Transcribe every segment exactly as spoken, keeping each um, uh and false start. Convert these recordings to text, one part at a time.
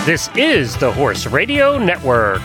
This is the Horse Radio Network.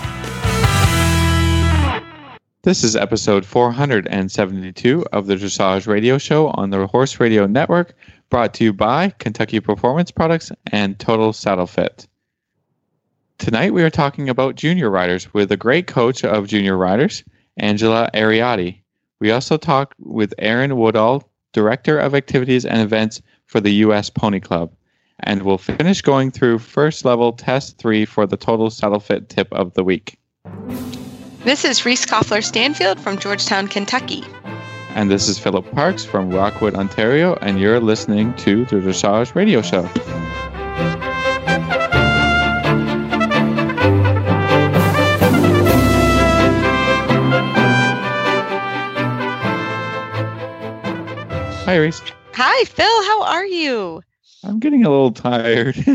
This is episode four hundred seventy-two of the Dressage Radio Show on the Horse Radio Network, brought to you by Kentucky Performance Products and Total Saddle Fit. Tonight we are talking about junior riders with a great coach of junior riders, Angela Ariotti. We also talk with Aaron Woodall, Director of Activities and Events for the U S Pony Club. And we'll finish going through first level test three for the Total Saddle Fit tip of the week. This is Reese Koffler Stanfield from Georgetown, Kentucky. And this is Philip Parks from Rockwood, Ontario, and you're listening to the Dressage Radio Show. Hi, Reese. Hi, Phil. How are you? I'm getting a little tired. Yeah,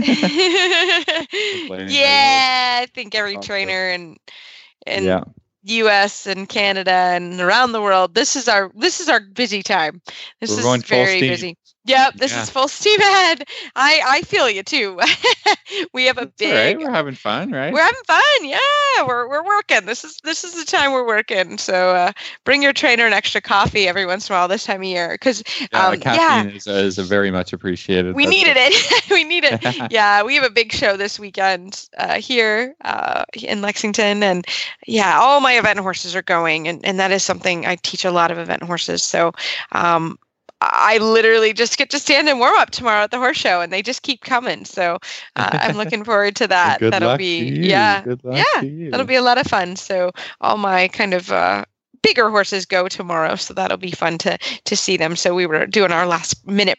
I think every trainer in in yeah. U S and Canada and around the world, this is our this is our busy time. This We're is going full very steam. busy. Yep, this Yeah. is full steam ahead. I I feel you too. We have a It's big. all right. We're having fun, right? We're having fun. Yeah, we're we're working. This is this is the time we're working. So uh, bring your trainer an extra coffee every once in a while this time of year, because yeah, um, caffeine yeah. is, uh, is a very much appreciated. We That's needed it. it. We need it. Yeah, we have a big show this weekend uh, here uh, in Lexington, and yeah, all my event horses are going, and, and that is something I teach a lot of event horses. So um, I literally just get to stand and warm up tomorrow at the horse show, and they just keep coming. So uh, I'm looking forward to that. Good That'll luck be to you. yeah, Good luck yeah, to you. that'll be a lot of fun. So all my kind of uh, bigger horses go tomorrow, so that'll be fun to to see them. So we were doing our last minute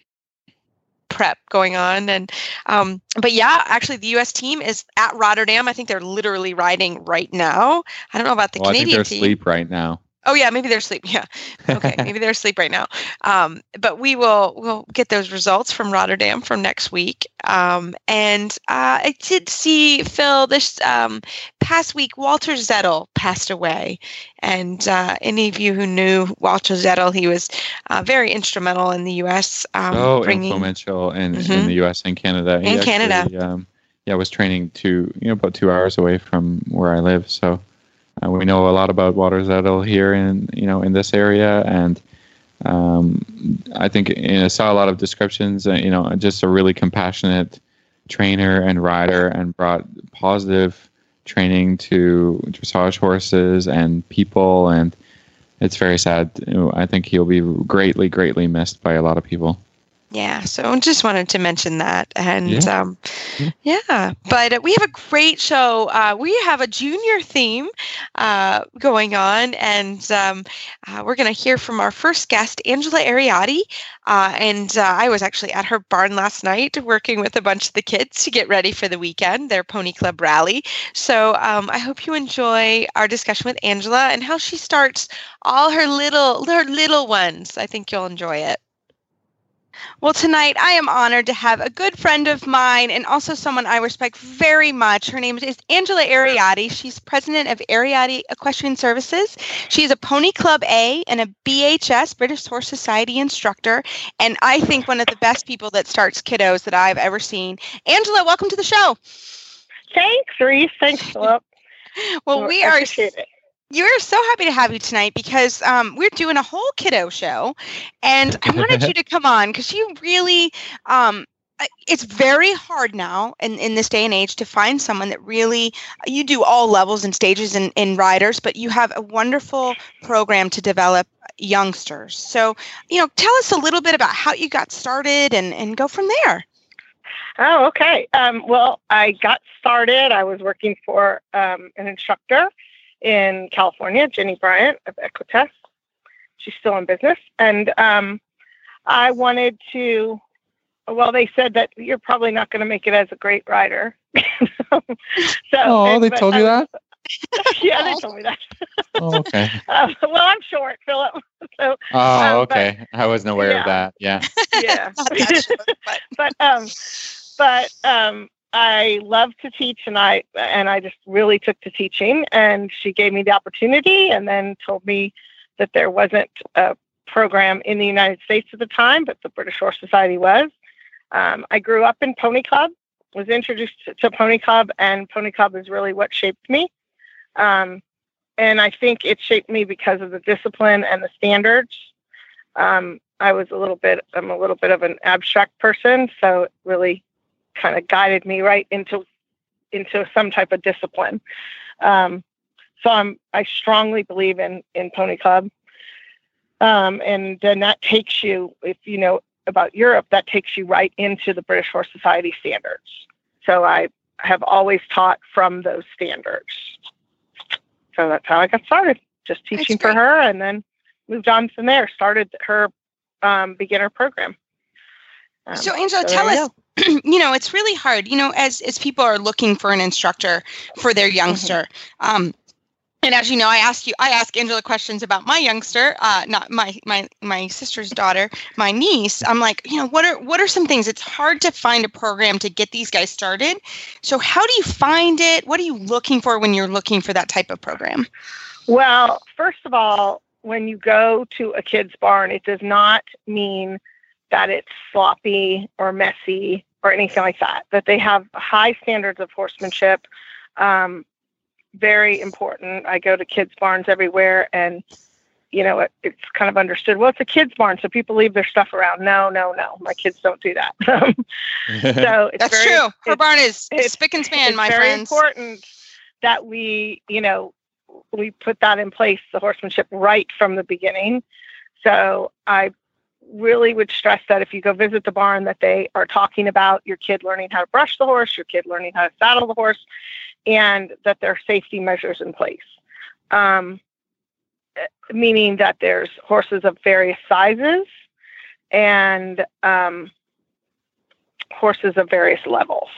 prep going on, and um but yeah, actually the U S team is at Rotterdam. I think they're literally riding right now. I don't know about the well, I think Canadian they're team. asleep right now. Oh yeah, maybe they're asleep. Yeah. Okay, maybe they're asleep right now. Um, but we will we'll get those results from Rotterdam from next week. Um, and uh, I did see, Phil, this um, past week, Walter Zettel passed away. And uh, any of you who knew Walter Zettel, he was uh, very instrumental in the U S. Um, oh, bringing, influential in, Mhm. in the U S and Canada. He In actually, Canada. Um, yeah, was training to you know about two hours away from where I live, so. Uh, we know a lot about Walter Zettel here in you know in this area, and um, I think you know, I saw a lot of descriptions. Uh, you know, just a really compassionate trainer and rider, and brought positive training to dressage horses and people. And it's very sad. You know, I think he'll be greatly, greatly missed by a lot of people. Yeah, so just wanted to mention that. And Yeah. um, yeah, but uh, we have a great show. Uh, we have a junior theme uh, going on, and um, uh, we're going to hear from our first guest, Angela Ariotti. Uh, and uh, I was actually at her barn last night working with a bunch of the kids to get ready for the weekend, their Pony Club rally. So um, I hope you enjoy our discussion with Angela and how she starts all her little, her little ones. I think you'll enjoy it. Well, tonight I am honored to have a good friend of mine and also someone I respect very much. Her name is Angela Ariotti. She's president of Ariotti Equestrian Services. She's a Pony Club A and a B H S, British Horse Society instructor, and I think one of the best people that starts kiddos that I've ever seen. Angela, welcome to the show. Thanks, Reese. Thanks, Philip. Well, we I are appreciate it. You're so happy to have you tonight because um, we're doing a whole kiddo show, and I wanted you to come on because you really, um, it's very hard now in, in this day and age to find someone that really, you do all levels and stages in, in riders, but you have a wonderful program to develop youngsters. So, you know, tell us a little bit about how you got started and, and go from there. Oh, okay. Um, well, I got started. I was working for um, an instructor in California, Jenny Bryant of Equitest. She's still in business. And um, I wanted to, well, they said that you're probably not going to make it as a great rider. so, Oh, and- they but told I you was- that? Yeah, they told me that. Oh, okay. uh, well, I'm short, Philip. So, Oh, Um, okay. I wasn't aware yeah. of that. Yeah. yeah. Not that sure, but but um, but um, I love to teach, and I and I just really took to teaching. And she gave me the opportunity, and then told me that there wasn't a program in the United States at the time, but the British Horse Society was. Um, I grew up in Pony Club, was introduced to, to Pony Club, and Pony Club is really what shaped me. Um, and I think it shaped me because of the discipline and the standards. Um, I was a little bit, I'm a little bit of an abstract person, so it really kind of guided me right into, into some type of discipline. Um, so I'm, I strongly believe in, in Pony Club. Um, and then that takes you, if you know about Europe, that takes you right into the British Horse Society standards. So I have always taught from those standards. So that's how I got started, just teaching for her, and then moved on from there, started her um, beginner program. Um, so Angela, so tell us, you, you know, it's really hard, you know, as, as people are looking for an instructor for their youngster. Mm-hmm. Um, and as you know, I ask you, I ask Angela questions about my youngster, uh, not my, my, my sister's daughter, my niece. I'm like, you know, what are, what are some things? It's hard to find a program to get these guys started. So how do you find it? What are you looking for when you're looking for that type of program? Well, first of all, when you go to a kid's barn, it does not mean that it's sloppy or messy or anything like that, that they have high standards of horsemanship. Um, very important. I go to kids' barns everywhere, and, you know, it, it's kind of understood, well, it's a kid's barn, so people leave their stuff around. No, no, no. My kids don't do that. so it's That's very, true. Her barn is it's, spick and span, it's my very friends. important that we, you know, we put that in place, the horsemanship, right from the beginning. So I really would stress that if you go visit the barn, that they are talking about your kid learning how to brush the horse, your kid learning how to saddle the horse, and that there are safety measures in place. Um, meaning that there's horses of various sizes and um, horses of various levels.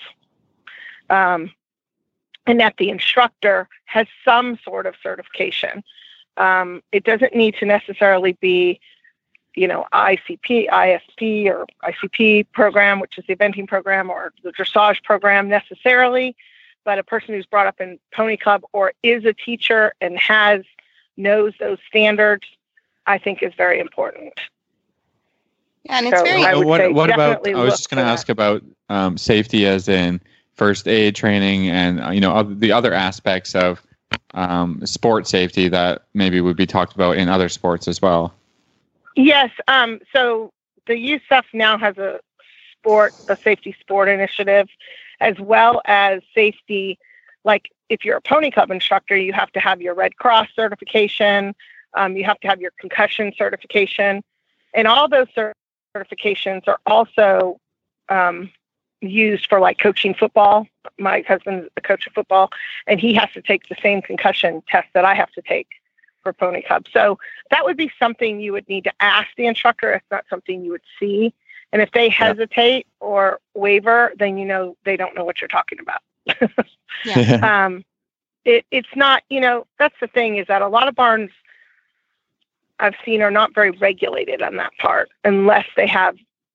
Um, and that the instructor has some sort of certification. Um, it doesn't need to necessarily be, you know, I C P, I S P, or I C P program, which is the eventing program, or the dressage program necessarily, but a person who's brought up in Pony Club or is a teacher and has, knows those standards, I think is very important. Yeah, and it's So very. I would what say what about? definitely I was look just going to for ask that. about um, safety, as in first aid training, and uh, you know oth- the other aspects of um, sport safety that maybe would be talked about in other sports as well. Yes. Um, so the U S F now has a sport, a safety sport initiative, as well as safety. Like if you're a Pony Club instructor, you have to have your Red Cross certification. Um, you have to have your concussion certification, and all those certifications are also um, used for like coaching football. My husband's a coach of football, and he has to take the same concussion test that I have to take for Pony Club. So that would be something you would need to ask the instructor. It's not something you would see. And if they hesitate yeah. or waver, then you know they don't know what you're talking about. yeah. um, it, it's not, you know, that's the thing, is that a lot of barns I've seen are not very regulated on that part, unless they have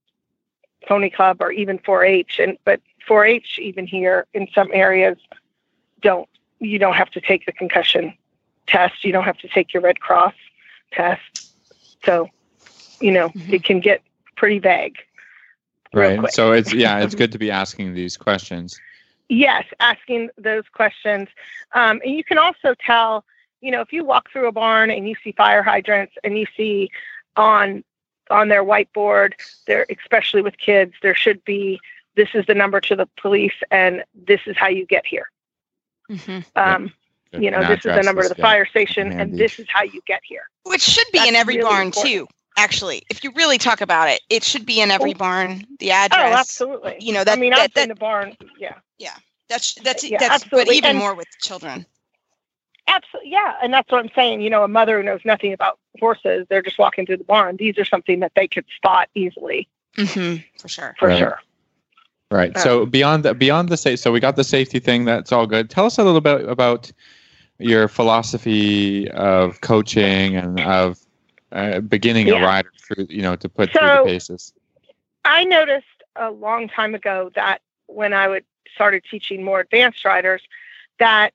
Pony Club or even four H. And but four H, even here in some areas, don't you don't have to take the concussion test. You don't have to take your Red Cross test. So, you know, mm-hmm. it can get pretty vague. Right. Quick. So it's yeah, it's good to be asking these questions. Yes, asking those questions. Um, and you can also tell, you know, if you walk through a barn and you see fire hydrants and you see on on their whiteboard, there, especially with kids, there should be, this is the number to the police and this is how you get here. Mm-hmm. Um, yeah. You know, An this is the number to the yeah. fire station Handy. and this is how you get here. Which should be That's in every really barn important. too. Actually, if you really talk about it, it should be in every Oh. barn. The address. Oh, absolutely. You know that. I mean, that, I've that, been to barn. Yeah. Yeah, that's that's Yeah, that's absolutely. but even And- more with children. Absolutely. Yeah. And that's what I'm saying. You know, a mother who knows nothing about horses, they're just walking through the barn. These are something that they could spot easily. Mm-hmm, for sure. For Right. sure. Right. Uh, So beyond the beyond the sa- so we got the safety thing. That's all good. Tell us a little bit about your philosophy of coaching and of uh, beginning Yeah. a rider through, you know, to put So- through the paces. I noticed a long time ago that when I would started teaching more advanced riders, that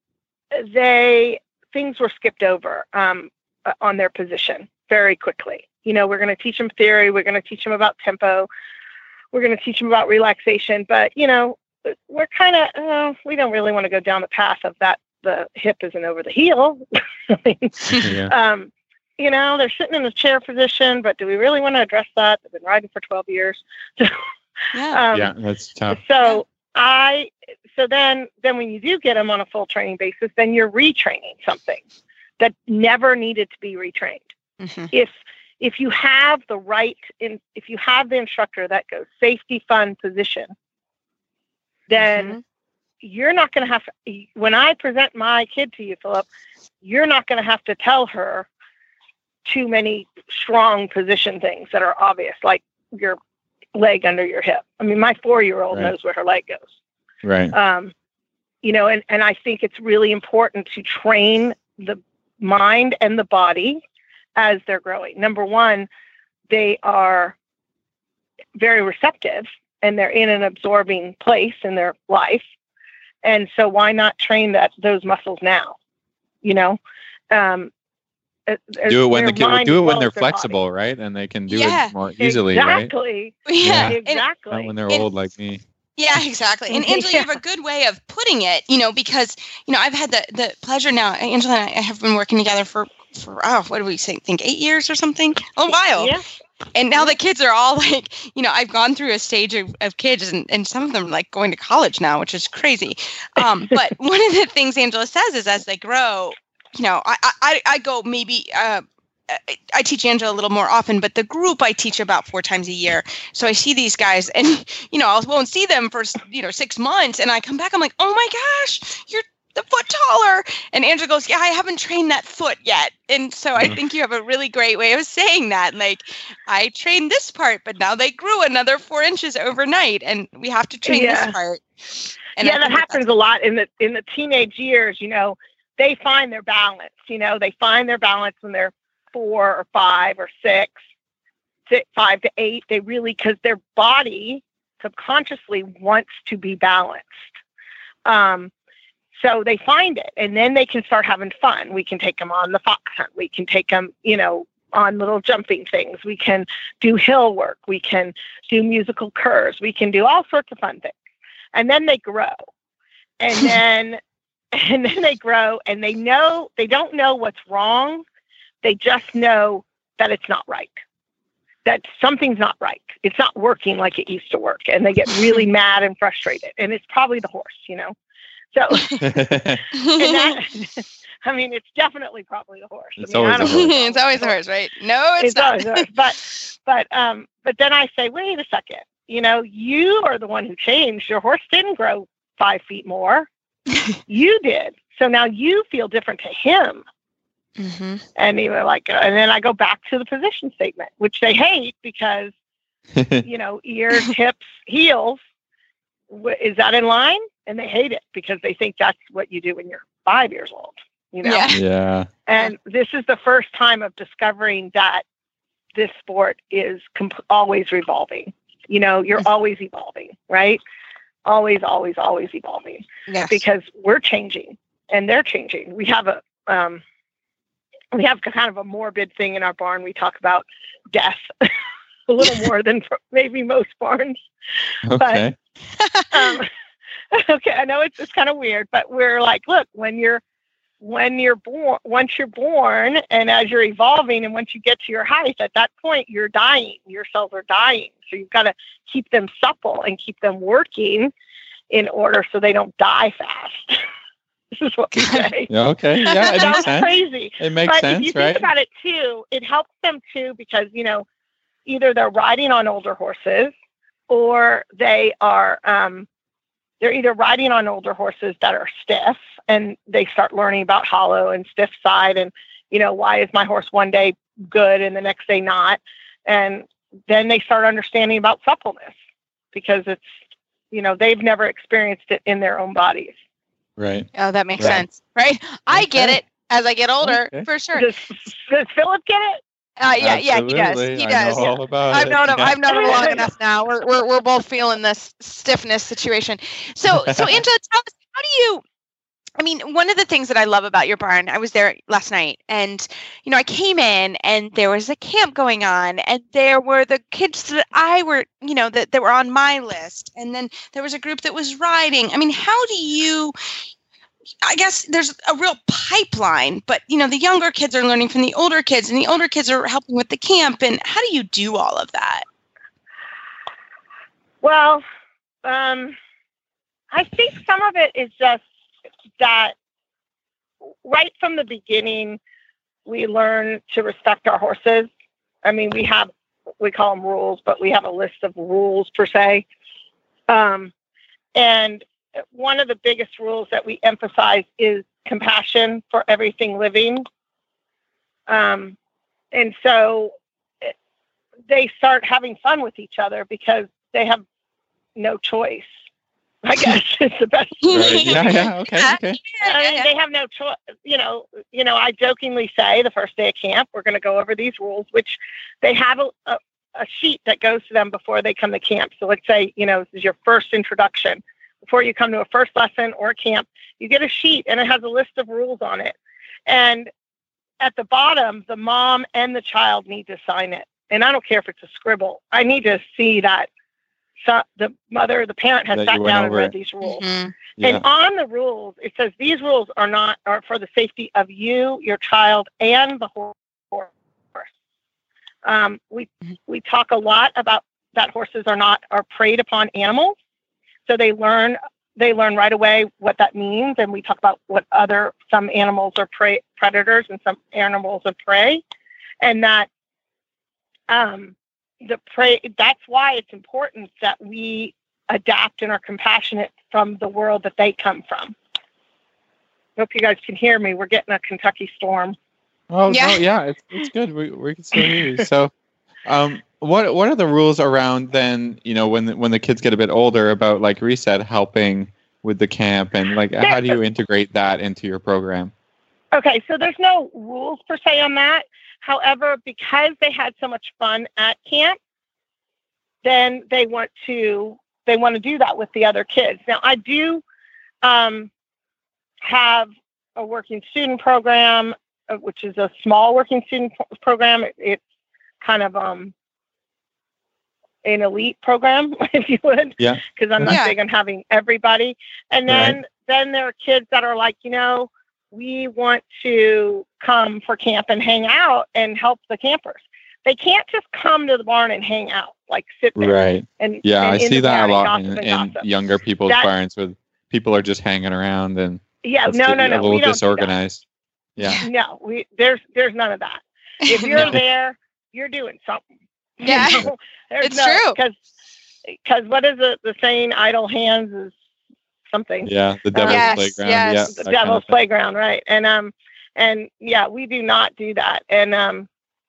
they things were skipped over um, on their position very quickly. You know, we're going to teach them theory. We're going to teach them about tempo. We're going to teach them about relaxation. But, you know, we're kind of, uh, we don't really want to go down the path of that. The hip isn't over the heel. I mean, Yeah. um, you know, they're sitting in a chair position, but do we really want to address that? They've been riding for twelve years. So, Yeah. um, Yeah, that's tough. So I, so then, then when you do get them on a full training basis, then you're retraining something that never needed to be retrained. Mhm. If, if you have the right, in, if you have the instructor that goes safety, fun, position, then Mhm. you're not going to have to, when I present my kid to you, Philip, you're not going to have to tell her too many strong position things that are obvious, like your leg under your hip. I mean, my four-year-old Right. knows where her leg goes. Right. Um, you know, and, and I think it's really important to train the mind and the body as they're growing. Number one, they are very receptive and they're in an absorbing place in their life. And so why not train that those muscles now? You know, um, uh, do it when their the kid, mind do as it when well they're as their body. flexible, right? And they can do Yeah. it more easily, right? Exactly. Yeah. Yeah. And- Exactly. Not when they're And- old like me. Yeah, exactly. And Angela, you have Yeah. a good way of putting it, you know, because, you know, I've had the, the pleasure now, Angela and I have been working together for, for oh, what do we say, think eight years or something? A while. Yeah. And now the kids are all like, you know, I've gone through a stage of, of kids and, and some of them are like going to college now, which is crazy. Um, but one of the things Angela says is as they grow, you know, I, I, I go maybe, uh, I- I teach Angela a little more often, but the group I teach about four times a year. So I see these guys and, you know, I won't see them for, you know, six months. And I come back, I'm like, oh my gosh, you're the foot taller. And Angela goes, yeah, I haven't trained that foot yet. And so I Mhm. think you have a really great way of saying that. Like, I trained this part, but now they grew another four inches overnight and we have to train Yeah. this part. And I yeah, that think happens a lot in the in the teenage years. You know, they find their balance. You know, they find their balance when they're four or five or six, six five to eight. They really, because their body subconsciously wants to be balanced. Um, so they find it, and then they can start having fun. We can take them on the fox hunt. We can take them, you know, on little jumping things. We can do hill work. We can do musical curves. We can do all sorts of fun things. And then they grow. And then and then they grow and they know they don't know what's wrong. They just know that it's not right. That something's not right. It's not working like it used to work. And they get really mad and frustrated. And it's probably the horse, you know. So and that I mean it's definitely probably the horse. It's I mean, I always don't the know. it's always the horse, right? No, it's, It's not. always the horse. But but um but then I say, wait a second, you know, you are the one who changed. Your horse didn't grow five feet more. You did. So now you feel different to him. Mhm. And you were like, uh, and then I go back to the position statement, which they hate because, you know, ears, hips, heels, w- is that in line? And they hate it because they think that's what you do when you're five years old, you know? Yeah. Yeah. And this is the first time of discovering that this sport is comp- always revolving. You know, you're always evolving, right? Always, always, always evolving Yes. because we're changing and they're changing. We have a, um, we have kind of a morbid thing in our barn. We talk about death a little more than maybe most barns. Okay. Um, okay, I know it's it's kind of weird, but we're like, look, when you're when you're born, once you're born, and as you're evolving, and once you get to your height, at that point you're dying. Your cells are dying, so you've got to keep them supple and keep them working in order so they don't die fast. This is what we say. Yeah, okay. Yeah, it Sounds makes sense. crazy. It makes But sense, if you right? think about it too, it helps them too because, you know, either they're riding on older horses or they are, um, they're either riding on older horses that are stiff and they start learning about hollow and stiff side and, you know, why is my horse one day good and the next day not? And then they start understanding about suppleness because it's, you know, they've never experienced it in their own bodies. Right. Oh, that makes Right. sense, right? I get Okay. it as I get older, Okay. for sure. Does, does Philip get it? Uh, yeah, yeah, he does. Absolutely. He I does. know all about I've it. known him. Yeah. I've known him long enough now. We're we're we're both feeling this stiffness situation. So so Angela, tell us, how do you I mean, one of the things that I love about your barn, I was there last night and, you know, I came in and there was a camp going on and there were the kids that I were, you know, that, that were on my list. And then there was a group that was riding. I mean, how do you, I guess there's a real pipeline, but, you know, the younger kids are learning from the older kids and the older kids are helping with the camp. And how do you do all of that? Well, um, I think some of it is just that right from the beginning, we learn to respect our horses. I mean, we have, we call them rules, but we have a list of rules per se. Um, and one of the biggest rules that we emphasize is compassion for everything living. Um, and so it, they start having fun with each other because they have no choice. I guess it's the best. Right. Yeah, yeah, okay, okay. I mean, they have no choice. You know, you know. I jokingly say the first day of camp, we're going to go over these rules, which they have a, a, a sheet that goes to them before they come to camp. So let's say, you know, this is your first introduction. Before you come to a first lesson or camp, you get a sheet and it has a list of rules on it. And at the bottom, the mom and the child need to sign it. And I don't care if it's a scribble. I need to see that. So the mother, the parent has That sat you went down and over read it. these rules. Mm-hmm. Yeah. And on the rules, it says these rules are not are for the safety of you, your child, and the horse. Um, we we talk a lot about that horses are not are preyed upon animals, so they learn they learn right away what that means. And we talk about what other some animals are prey predators and some animals are prey, and that um. The prey. That's why it's important that we adapt and are compassionate from the world that they come from. Hope you guys can hear me. We're getting a Kentucky storm. Oh Yeah. no, yeah, it's it's good. We we can still hear you. So, um, what what are the rules around then? You know, when the, when the kids get a bit older, about like Reset helping with the camp and like how do you integrate that into your program? Okay, so there's no rules per se on that. However, because they had so much fun at camp, then they want to they want to do that with the other kids. Now, I do um, have a working student program, uh, which is a small working student pro- program. It, it's kind of um, an elite program, if you would, Yeah. because I'm not Yeah. big on having everybody. And then Right. then there are kids that are like, you know, we want to come for camp and hang out and help the campers. They can't just come to the barn and hang out, like sit there. Right. And Yeah, and I in see the that a barn and lot in, gossip and in gossip. younger people's That- barns where people are just hanging around and Yeah, it's no, a no, no. little We don't do that. disorganized. Yeah. No, we there's there's none of that. If you're No. there, you're doing something. You Yeah. know? There's It's no, true. Because because what is it? The saying, "Idle hands is something." Yeah, the devil's Yes, playground. yes. Yeah, The that kind of devil's thing. playground, right? And um, and yeah, we do not do that, and um,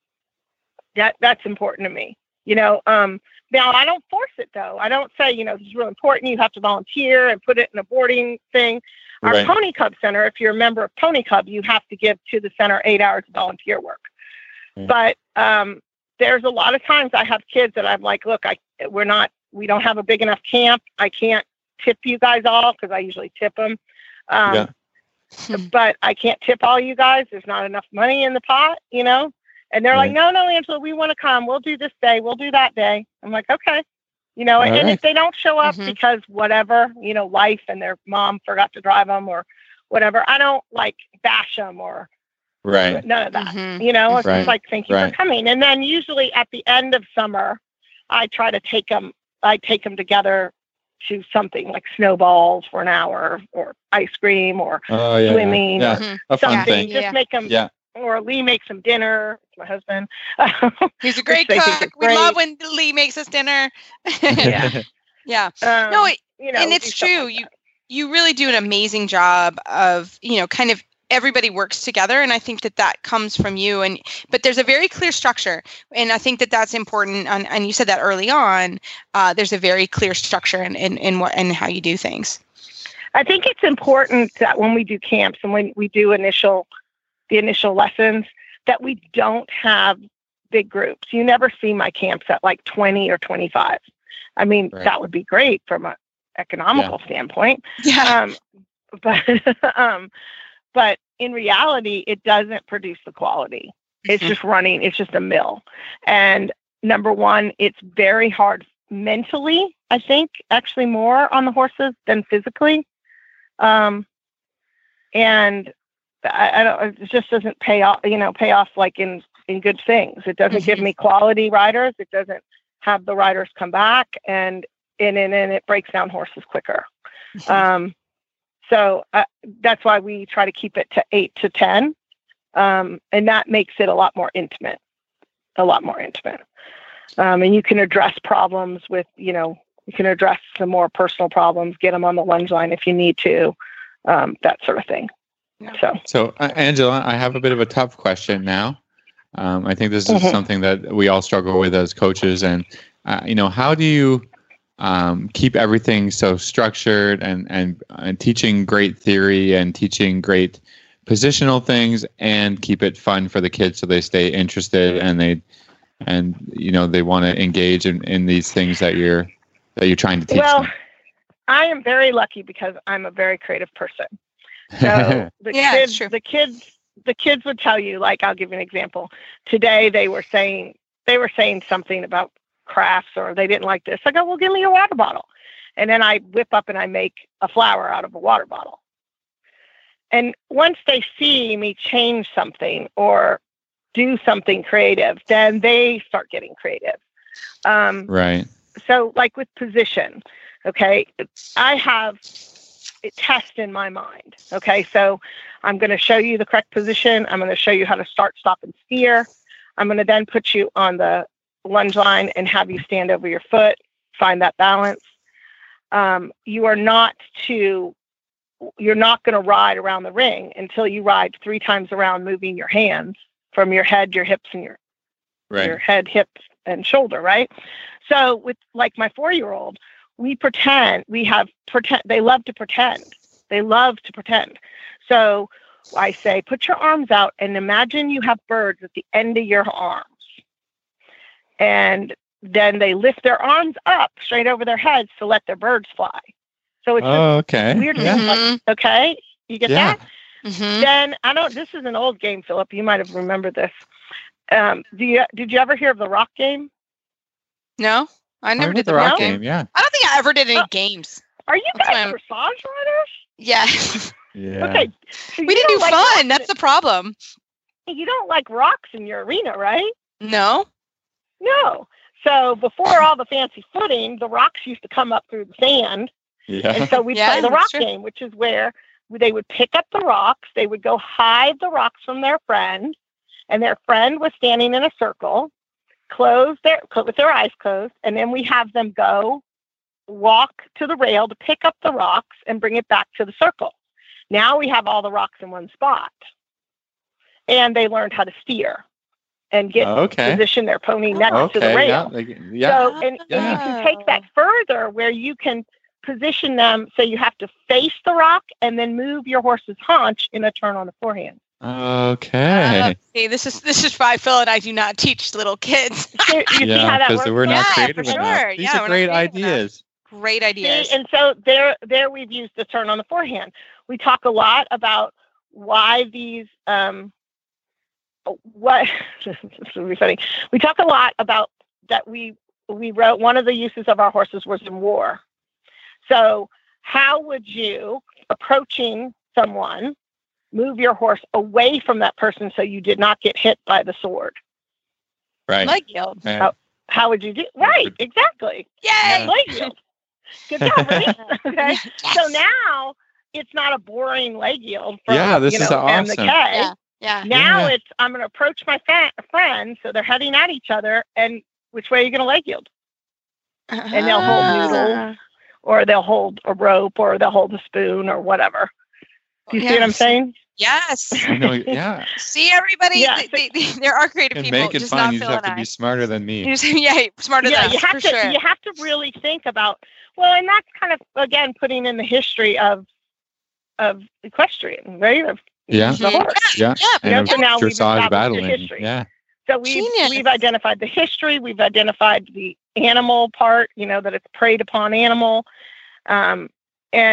that that's important to me. You know, um, now I don't force it though. I don't say, you know, this is really important. You have to volunteer and put it in a boarding thing. Our Right. Pony Cub Center, if you're a member of Pony Cub, you have to give to the center eight hours of volunteer work. Yeah. But um, there's a lot of times I have kids that I'm like, look, I we're not, we don't have a big enough camp. I can't tip you guys all because I usually tip them. Um, Yeah. But I can't tip all you guys. There's not enough money in the pot, you know? And they're like, Right. no, no, Angela, we want to come. We'll do this day. We'll do that day. I'm like, okay. You know, All and right. if they don't show up Mhm. because whatever, you know, life and their mom forgot to drive them or whatever, I don't like bash them or Right. none of that. Mhm. You know, it's Right. just like, thank you Right. for coming. And then usually at the end of summer, I try to take them, I take them together to something like snowballs for an hour or ice cream or Oh yeah. swimming Yeah. or Mhm. A fun something. thing. Just Yeah. make them, Yeah. or Lee makes them dinner. It's my husband. He's a great they think cook. it's We great. love when Lee makes us dinner. Yeah. Yeah. Um, No, it, you know, and do it's stuff true. like You you really do an amazing job of, you know, kind of everybody works together, and I think that that comes from you. And but there's a very clear structure, and I think that that's important. And, and you said that early on. Uh, there's a very clear structure in, in in what and how you do things. I think it's important that when we do camps and when we do initial, the initial lessons, that we don't have big groups. You never see my camps at like twenty or twenty-five. I mean, Right. that would be great from an economical standpoint. Yeah. Um, but um, but in reality, it doesn't produce the quality. It's just running. It's just a mill. And number one, it's very hard mentally, I think, actually more on the horses than physically. Um, and I, I don't, it just doesn't pay off, you know, pay off like in, in good things. It doesn't mm-hmm. give me quality riders. It doesn't have the riders come back, and, and, and, and it breaks down horses quicker. Mm-hmm. Um, so uh, that's why we try to keep it to eight to ten. Um, and that makes it a lot more intimate, a lot more intimate. Um, and you can address problems with, you know, you can address some more personal problems, get them on the lunge line if you need to, um, that sort of thing. So, so uh, Angela, I have a bit of a tough question now. Um, I think this is mm-hmm. something that we all struggle with as coaches. And, uh, you know, how do you um, keep everything so structured and, and, and teaching great theory and teaching great positional things and keep it fun for the kids so they stay interested and they and you know they want to engage in, in these things that you're that you're trying to teach well, them? I am very lucky because I'm a very creative person. So the yeah, kids the kids the kids would tell you, like, I'll give you an example. Today they were saying they were saying something about crafts, or they didn't like this. I go, well, give me your water bottle. And then I whip up and I make a flower out of a water bottle. And once they see me change something or do something creative, then they start getting creative. Um, right. So like with position, okay, I have a test in my mind. Okay, so I'm going to show you the correct position. I'm going to show you how to start, stop, and steer. I'm going to then put you on the lunge line and have you stand over your foot, find that balance. Um, you are not to You're not going to ride around the ring until you ride three times around, moving your hands from your head, your hips, and your right. your head, hips, and shoulder. Right. So with like my four-year-old, we pretend we have pretend. They love to pretend. They love to pretend. So I say, put your arms out and imagine you have birds at the end of your arms, and then they lift their arms up straight over their heads to let their birds fly. So it's oh, okay. weird. Yeah. Like, okay. You get yeah. that? Mm-hmm. Then I don't, this is an old game, Philip. You might have remembered this. Um, do you, did you ever hear of the rock game? No, I never I did the, the rock rock game. Yeah. I don't think I ever did any oh, games. Are you That's guys dressage riders? Yeah. Yeah. Okay. So we didn't do like fun. That's the problem. You don't like rocks in your arena, right? No. No. So before all the fancy footing, the rocks used to come up through the sand. Yeah. And so we'd yeah, play the rock true. game, which is where they would pick up the rocks. They would go hide the rocks from their friend, and their friend was standing in a circle, close their with their eyes closed, and then we have them go walk to the rail to pick up the rocks and bring it back to the circle. Now we have all the rocks in one spot, and they learned how to steer and get okay. position their pony next okay. to the rail. Yeah. Like, yeah. So, and, yeah. and you can take that further where you can position them so you have to face the rock and then move your horse's haunch in a turn on the forehand. Okay. Uh, see, this is this is why Phil and I do not teach little kids. you you yeah, see how that works? we're not yeah, creative for enough. sure. These yeah, are great ideas. Enough. Great ideas. See, and so there, there we've used the turn on the forehand. We talk a lot about why these. Um, what this will be funny. We talk a lot about that. We we wrote one of the uses of our horses was in war. So how would you, approaching someone, move your horse away from that person so you did not get hit by the sword? Right. Leg yield. Yeah. How, how would you do? Right, exactly. Yay! Yeah. Leg yield. Good job, right? Okay. Yes. So now it's not a boring leg yield from, Yeah, this you is know, awesome. M to K. Yeah. Yeah. Now Yeah. it's, I'm going to approach my fa- friend, so they're heading at each other, and which way are you going to leg yield? And they'll hold noodles, or they'll hold a rope, or they'll hold a spoon, or whatever. Do you Yes. see what I'm saying? Yes. I know, yeah. See, everybody, Yeah. they, they, there are creative And people, make it just fun. not You Phil just have and to I. be smarter than me. You just, yeah, smarter Yeah, than you us, have for to. sure. You have to really think about. Well, and that's kind of again putting in the history of of equestrian, right? Of Yeah. the horse. Yeah. Yeah. And Yeah, of so now we've dressage established the battling. history. Yeah. So we've Genius. we've identified the history. We've identified the animal part. You know that it's preyed upon animal, um, and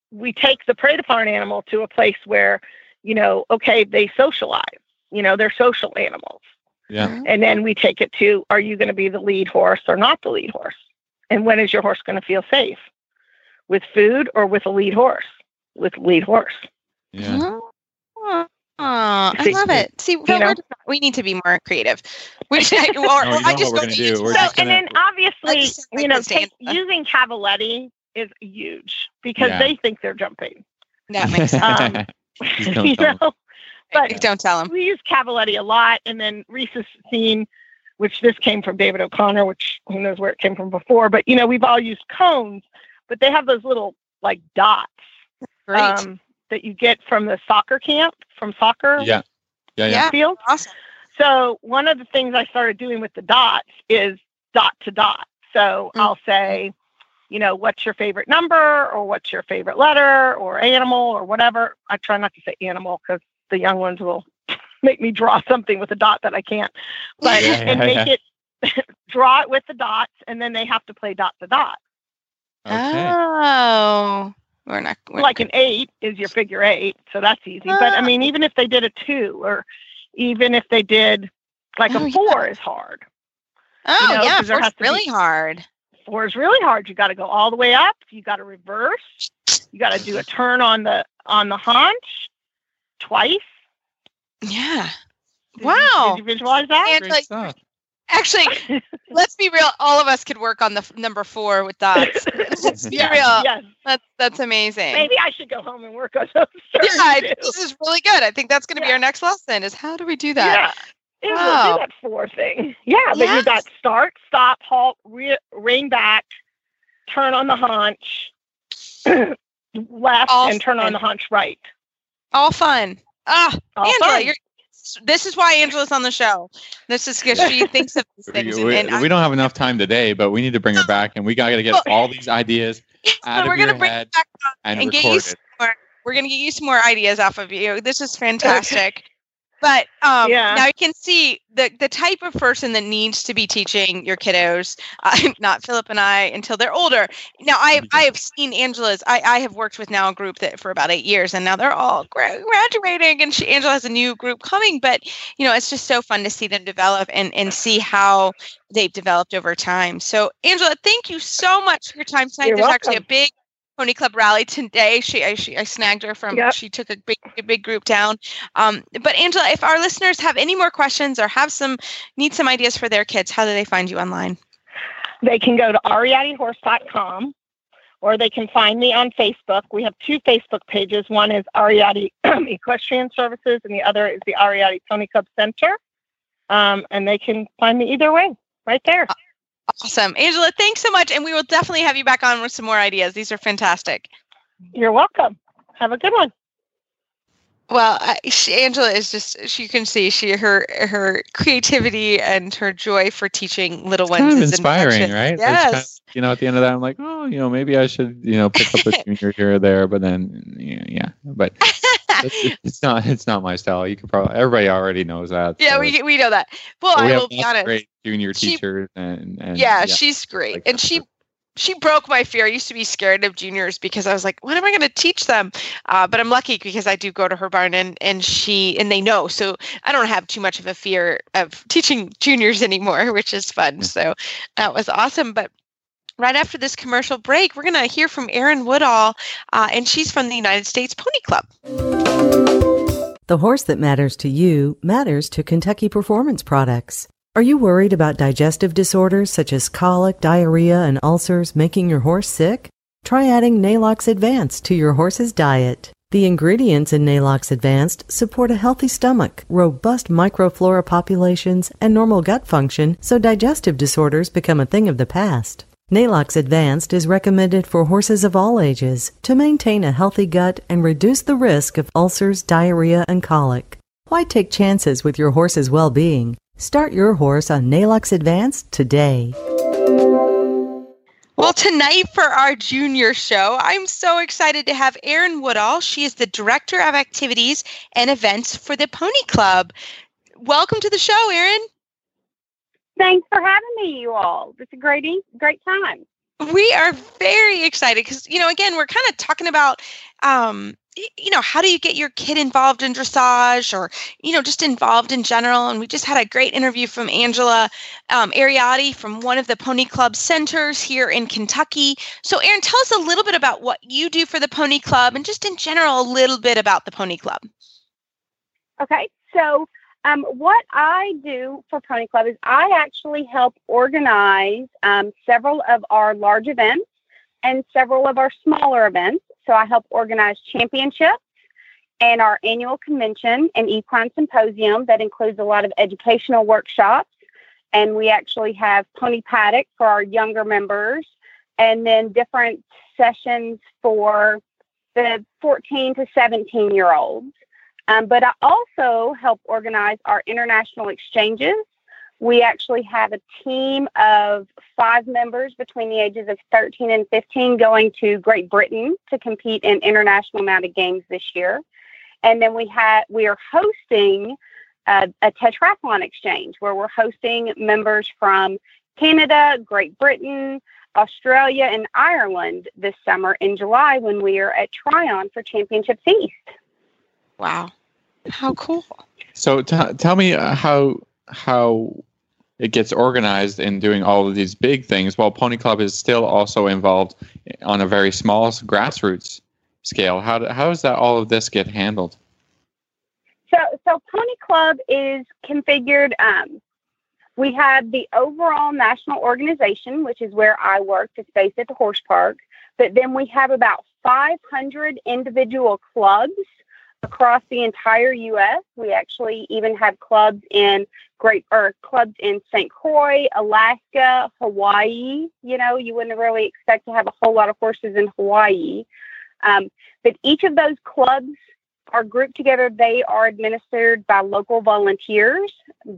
we take the preyed upon animal to a place where, you know, okay, they socialize, you know, they're social animals. Yeah. And then we take it to, are you going to be the lead horse or not the lead horse? And when is your horse going to feel safe? With food or with a lead horse? With lead horse. Yeah. Oh, I See, love it. See, you know? we're, we need to be more creative. We, or, No, you know I what just we're don't gonna need do. We're to- So, just and gonna- then obviously, That's you know, like the take, stand- using Cavaletti is huge because Yeah. they think they're jumping. That makes sense. Um, Just don't you tell 'em. know, but Don't tell them. we use Cavaletti a lot, and then Reese's Scene, which this came from David O'Connor, which who knows where it came from before. But you know, we've all used cones, but they have those little like dots Great. um, that you get from the soccer camp, from soccer Yeah. Yeah. Yeah. Yeah. field. Awesome. So one of the things I started doing with the dots is dot to dot. So Mm. I'll say, you know, what's your favorite number, or what's your favorite letter, or animal, or whatever. I try not to say animal because the young ones will make me draw something with a dot that I can't. But Yeah, and yeah, make yeah. it draw it with the dots, and then they have to play dot to dot. Okay. Oh, we're not. We're Like an eight is your figure eight, so that's easy. But I Ah. mean, even if they did a two, or even if they did like Oh, a yeah. four is hard. Oh, you know, yeah. 'cause there Four's has to really be- hard. Four is really hard. You got to go all the way up. You got to reverse. You got to do a turn on the on the haunch twice. Yeah. Did you- Wow. did you visualize that? And Great like, stuff. actually, let's be real. All of us could work on the f- number four with dots. Let's be Yeah. real. Yes. That's that's amazing. Maybe I should go home and work on those. Yeah, I too. think this is really good. I think that's going to be Yeah. our next lesson. Is how do we do that? Yeah. Yeah, we'll Wow. do that four thing. Yeah, but Yes. you got start, stop, halt, re- rein back, turn on the haunch left, All and turn on fun. the haunch right. All fun. Ah, All Angela, fun. you're. This is why Angela's on the show. This is because she thinks of these things. We, and, we, and we don't have enough time today, but we need to bring her back, and we got to get Well- all these ideas I, out so we're of your gonna bring head it back on and, and get you record some it. more. We're gonna get you some more ideas off of you. This is fantastic. But um, Yeah. now I can see the the type of person that needs to be teaching your kiddos, uh, not Philip and I, until they're older. Now I I have seen Angela's. I, I have worked with now a group that for about eight years, and now they're all gra- graduating, and she, Angela has a new group coming. But you know, it's just so fun to see them develop and and see how they've developed over time. So Angela, thank you so much for your time tonight. You're There's actually a welcome. big Pony Club rally today. She I, she I snagged her from. Yep. She took a big a big group down. Um, but Angela, if our listeners have any more questions or have some need some ideas for their kids, how do they find you online? They can go to ariati horse dot com, or they can find me on Facebook. We have two Facebook pages. One is Ariati Equestrian Services, and the other is the Ariati Pony Club Center. Um, and they can find me either way, right there. Awesome, Angela. Thanks so much, and we will definitely have you back on with some more ideas. These are fantastic. You're welcome. Have a good one. Well, I, she, Angela is just, she can see she her her creativity and her joy for teaching little It's ones kind of is inspiring, infectious. right? It's Yes. kind of, you know, at the end of that, I'm like, oh, you know, maybe I should, you know, pick up a junior here or there. But then, yeah, yeah. but it's, it's not, it's not my style. You could probably, everybody already knows that. Yeah, so- we we know that. Well, but we I have will be lots of honest. great junior She- teachers, and, and yeah, she's great, like and that. she she broke my fear. I used to be scared of juniors because I was like, what am I going to teach them? Uh, but I'm lucky because I do go to her barn, and and she and they know, so I don't have too much of a fear of teaching juniors anymore, which is fun. So that was awesome. But right after this commercial break, we're going to hear from Erin Woodall, uh, and she's from the United States Pony Club. The horse that matters to you matters to Kentucky Performance Products. Are you worried about digestive disorders such as colic, diarrhea, and ulcers making your horse sick? Try adding Nalox Advanced to your horse's diet. The ingredients in Nalox Advanced support a healthy stomach, robust microflora populations, and normal gut function, so digestive disorders become a thing of the past. Nalox Advanced is recommended for horses of all ages to maintain a healthy gut and reduce the risk of ulcers, diarrhea, and colic. Why take chances with your horse's well-being? Start your horse on Nalox Advanced today. Well, tonight for our junior show, I'm so excited to have Erin Woodall. She is the Director of Activities and Events for the Pony Club. Welcome to the show, Erin. Thanks for having me, you all. It's a great, e- great time. We are very excited because, you know, again, we're kind of talking about, um, y- you know, how do you get your kid involved in dressage or, you know, just involved in general. And we just had a great interview from Angela um, Ariotti from one of the Pony Club centers here in Kentucky. So, Erin, tell us a little bit about what you do for the Pony Club and just in general, a little bit about the Pony Club. Okay, so Um, what I do for Pony Club is I actually help organize um, several of our large events and several of our smaller events. So I help organize championships and our annual convention and equine symposium that includes a lot of educational workshops. And we actually have Pony Paddock for our younger members and then different sessions for the fourteen to seventeen year olds. Um, but I also help organize our international exchanges. We actually have a team of five members between the ages of thirteen and fifteen going to Great Britain to compete in international mounted games this year. And then we have we are hosting a, a tetrathlon exchange where we're hosting members from Canada, Great Britain, Australia, and Ireland this summer in July when we are at Tryon for Championships East. Wow. How cool. So t- tell me uh, how how it gets organized in doing all of these big things while Pony Club is still also involved on a very small grassroots scale. How, do, how does that all of this get handled? So, so Pony Club is configured. Um, we have the overall national organization, which is where I work. It's based at the horse park. But then we have about five hundred individual clubs across the entire U S. We actually even have clubs in Great or clubs in Saint Croix, Alaska, Hawaii. You know, you wouldn't really expect to have a whole lot of horses in Hawaii. Um, but each of those clubs are grouped together. They are administered by local volunteers.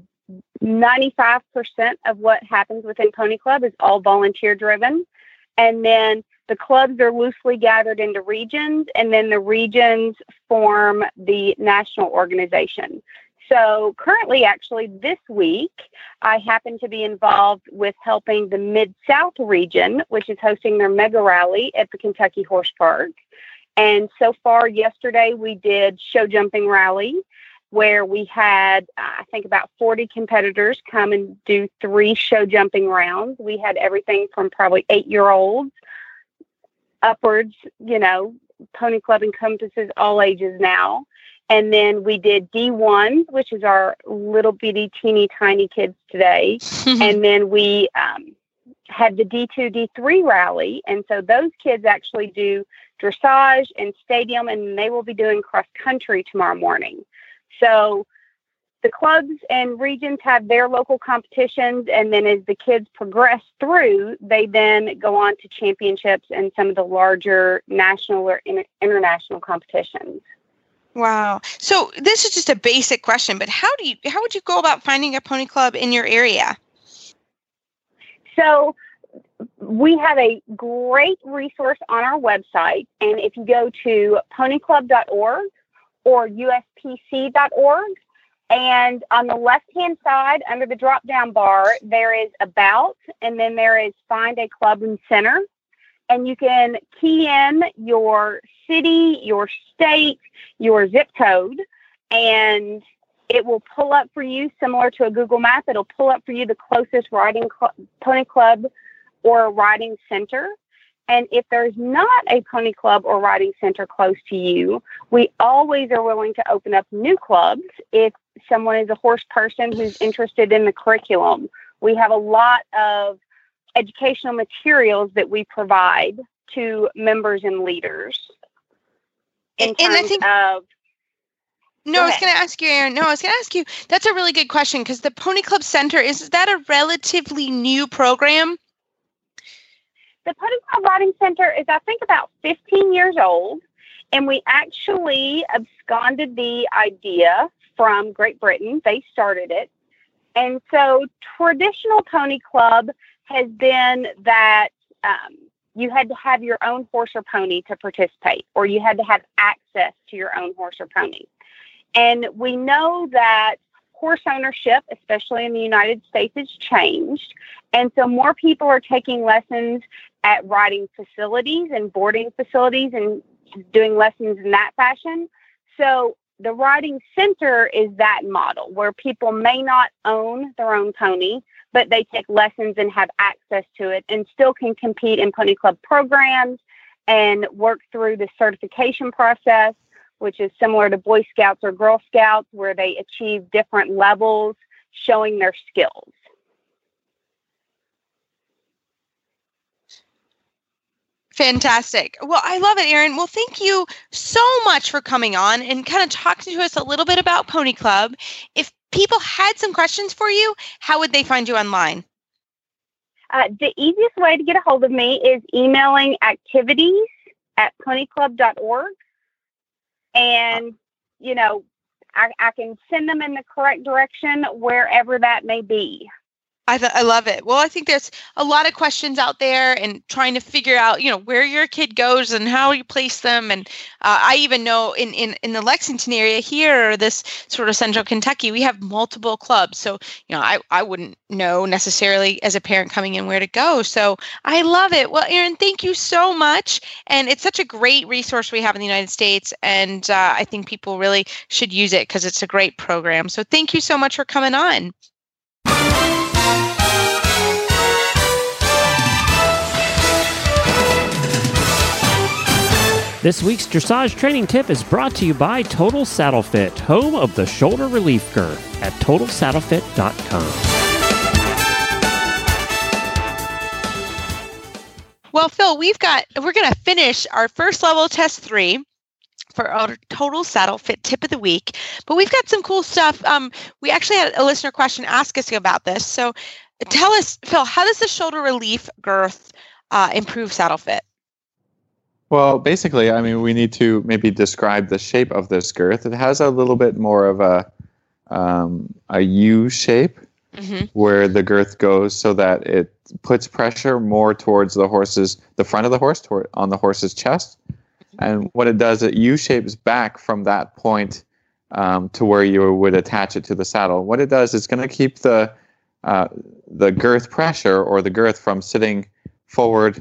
ninety-five percent of what happens within Pony Club is all volunteer driven. And then the clubs are loosely gathered into regions, and then the regions form the national organization. So currently, actually, this week, I happen to be involved with helping the Mid-South region, which is hosting their mega rally at the Kentucky Horse Park. And so far, yesterday, we did show jumping rally, where we had, I think, about forty competitors come and do three show jumping rounds. We had everything from probably eight-year-olds upwards. You know, Pony Club encompasses all ages now. And then we did D one, which is our little bitty, teeny, tiny kids today. And then we um, had the D two, D three rally. And so those kids actually do dressage and stadium, and they will be doing cross country tomorrow morning. So the clubs and regions have their local competitions, and then as the kids progress through, they then go on to championships and some of the larger national or inter- international competitions. Wow. So this is just a basic question, but how do you how would you go about finding a Pony Club in your area? So we have a great resource on our website, and if you go to pony club dot org or U S P C dot org, and on the left-hand side, under the drop-down bar, there is About, and then there is Find a Club and Center. And you can key in your city, your state, your zip code, and it will pull up for you, similar to a Google map. It'll pull up for you the closest riding cl- Pony Club or riding center. And if there's not a Pony Club or riding center close to you, we always are willing to open up new clubs if someone is a horse person who's interested in the curriculum. We have a lot of educational materials that we provide to members and leaders. In And, terms and I think of No, Go I was ahead. going to ask you, Erin. No, I was going to ask you. That's a really good question because the Pony Club Center, is that a relatively new program? The Pony Club Riding Center is, I think, about fifteen years old, and we actually absconded the idea from Great Britain. They started it. And so traditional Pony Club has been that um, you had to have your own horse or pony to participate, or you had to have access to your own horse or pony. And we know that horse ownership, especially in the United States, has changed. And so more people are taking lessons at riding facilities and boarding facilities and doing lessons in that fashion. So the riding center is that model where people may not own their own pony, but they take lessons and have access to it and still can compete in Pony Club programs and work through the certification process, which is similar to Boy Scouts or Girl Scouts, where they achieve different levels showing their skills. Fantastic. Well, I love it, Erin. Well, thank you so much for coming on and kind of talking to us a little bit about Pony Club. If people had some questions for you, how would they find you online? Uh, the easiest way to get a hold of me is emailing activities at pony club dot org. And, you know, I, I can send them in the correct direction wherever that may be. I, th- I love it. Well, I think there's a lot of questions out there and trying to figure out, you know, where your kid goes and how you place them. And uh, I even know in, in, in the Lexington area here, or this sort of central Kentucky, we have multiple clubs. So, you know, I, I wouldn't know necessarily as a parent coming in where to go. So I love it. Well, Erin, thank you so much. And it's such a great resource we have in the United States. And uh, I think people really should use it because it's a great program. So thank you so much for coming on. This week's dressage training tip is brought to you by Total Saddle Fit, home of the shoulder relief girth at total saddle fit dot com. Well, Phil, we've got, we're going to finish our first level test three for our Total Saddle Fit tip of the week, but we've got some cool stuff. Um, we actually had a listener question ask us about this. So tell us, Phil, how does the shoulder relief girth uh, improve saddle fit? Well, basically, I mean, we need to maybe describe the shape of this girth. It has a little bit more of a um, a U shape mm-hmm. where the girth goes so that it puts pressure more towards the horse's, the front of the horse, toward, on the horse's chest. Mm-hmm. And what it does, it U-shapes back from that point um, to where you would attach it to the saddle. What it does is going to keep the uh, the girth pressure or the girth from sitting forward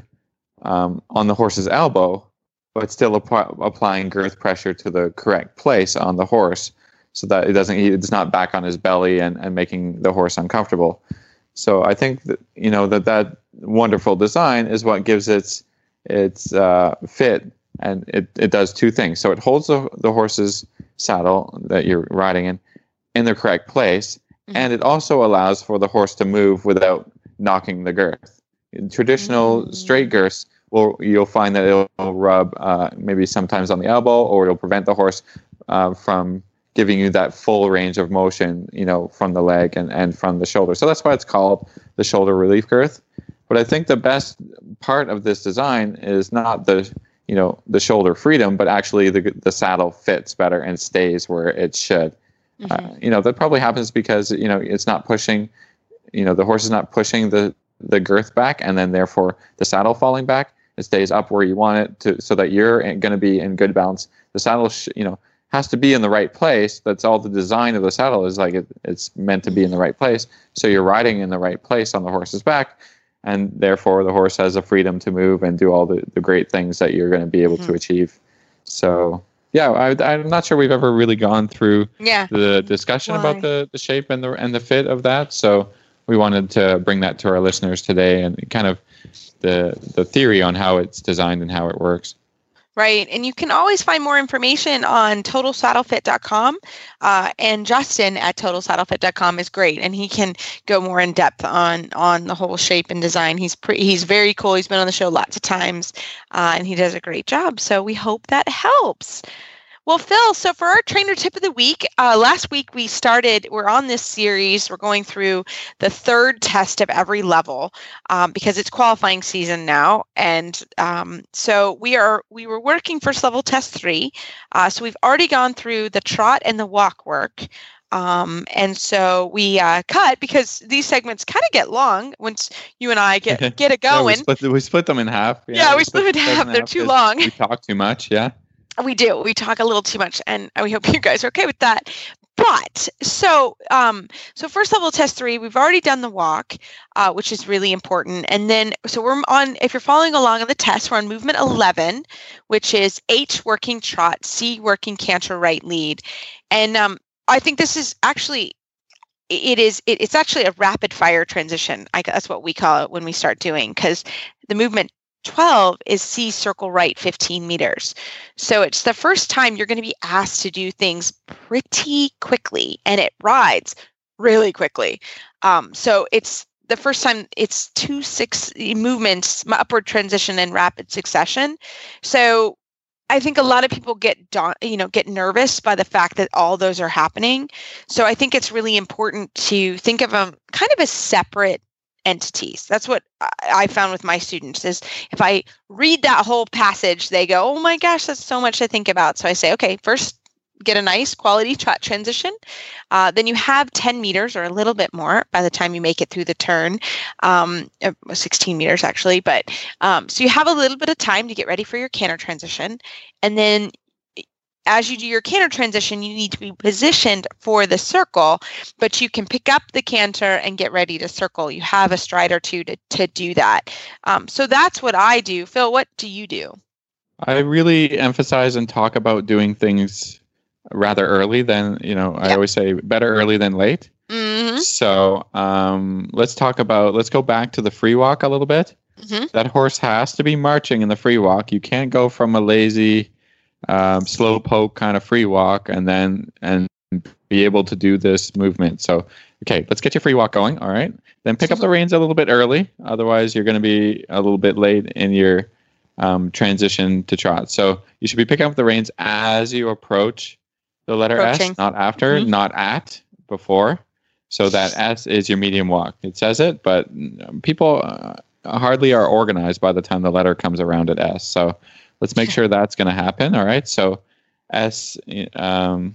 Um, on the horse's elbow, but still ap- applying girth pressure to the correct place on the horse, so that it doesn't, it's not back on his belly and, and making the horse uncomfortable. So I think that, you know, that that wonderful design is what gives its its uh, fit, and it, it does two things. So it holds the, the horse's saddle that you're riding in in the correct place, mm-hmm. and it also allows for the horse to move without knocking the girth. In traditional mm-hmm. straight girths, well, you'll find that it'll rub uh, maybe sometimes on the elbow, or it'll prevent the horse uh, from giving you that full range of motion, you know, from the leg and, and from the shoulder. So that's why it's called the shoulder relief girth. But I think the best part of this design is not the, you know, the shoulder freedom, but actually the the saddle fits better and stays where it should. Mm-hmm. Uh, you know, that probably happens because, you know, it's not pushing, you know, the horse is not pushing the the girth back, and then therefore the saddle falling back. It stays up where you want it to, so that you're going to be in good balance. The saddle, sh- you know, has to be in the right place. That's all the design of the saddle is, like it, it's meant to be in the right place. So you're riding in the right place on the horse's back, and therefore the horse has the freedom to move and do all the, the great things that you're going to be able mm-hmm. to achieve. So yeah, I, I'm not sure we've ever really gone through yeah. the discussion Why? about the, the shape and the and the fit of that. So we wanted to bring that to our listeners today, and kind of the the theory on how it's designed and how it works. Right. And you can always find more information on total saddle fit dot com. Uh, and Justin at total saddle fit dot com is great. And he can go more in depth on on the whole shape and design. He's pre- he's very cool. He's been on the show lots of times, uh, and he does a great job. So we hope that helps. Well, Phil, so for our trainer tip of the week, uh, last week we started, we're on this series, we're going through the third test of every level um, because it's qualifying season now. And um, so we are, we were working first level test three. Uh, so we've already gone through the trot and the walk work. Um, and so we uh, cut because these segments kind of get long once you and I get, get it going. yeah, we, split, we split them in half. Yeah, yeah we, we split them in half. They're too long. We talk too much, yeah. We do. We talk a little too much, and we hope you guys are okay with that. But so um, so first level test three, we've already done the walk, uh, which is really important. And then so we're on, if you're following along on the test, we're on movement eleven, which is H working trot, C working canter right lead. And um, I think this is actually, it is, it, it's actually a rapid fire transition. I, that's what we call it when we start doing, because the movement twelve is C circle right fifteen meters. So it's the first time you're going to be asked to do things pretty quickly, and it rides really quickly. Um, so it's the first time it's two six movements, upward transition in rapid succession. So I think a lot of people get da- you know get nervous by the fact that all those are happening. So I think it's really important to think of them kind of as separate entities. That's what I found with my students is if I read that whole passage, they go, oh my gosh, that's so much to think about. So I say, okay, first get a nice quality trot transition. Uh, then you have ten meters or a little bit more by the time you make it through the turn, um, sixteen meters actually. But um, so you have a little bit of time to get ready for your canter transition. And then as you do your canter transition, you need to be positioned for the circle, but you can pick up the canter and get ready to circle. You have a stride or two to, to do that. Um, so that's what I do. Phil, what do you do? I really emphasize and talk about doing things rather early than, you know, I Yep. always say better early than late. Mm-hmm. So um, let's talk about, let's go back to the free walk a little bit. Mm-hmm. That horse has to be marching in the free walk. You can't go from a lazy, um, slow poke kind of free walk and then and be able to do this movement. So, okay, let's get your free walk going. All right. Then pick up the reins a little bit early. Otherwise, you're going to be a little bit late in your um, transition to trot. So you should be picking up the reins as you approach the letter Approaching. S, not after, Mhm. not at, before. So that S is your medium walk. It says it, but people uh, hardly are organized by the time the letter comes around at S. So let's make sure that's going to happen. All right. So S um,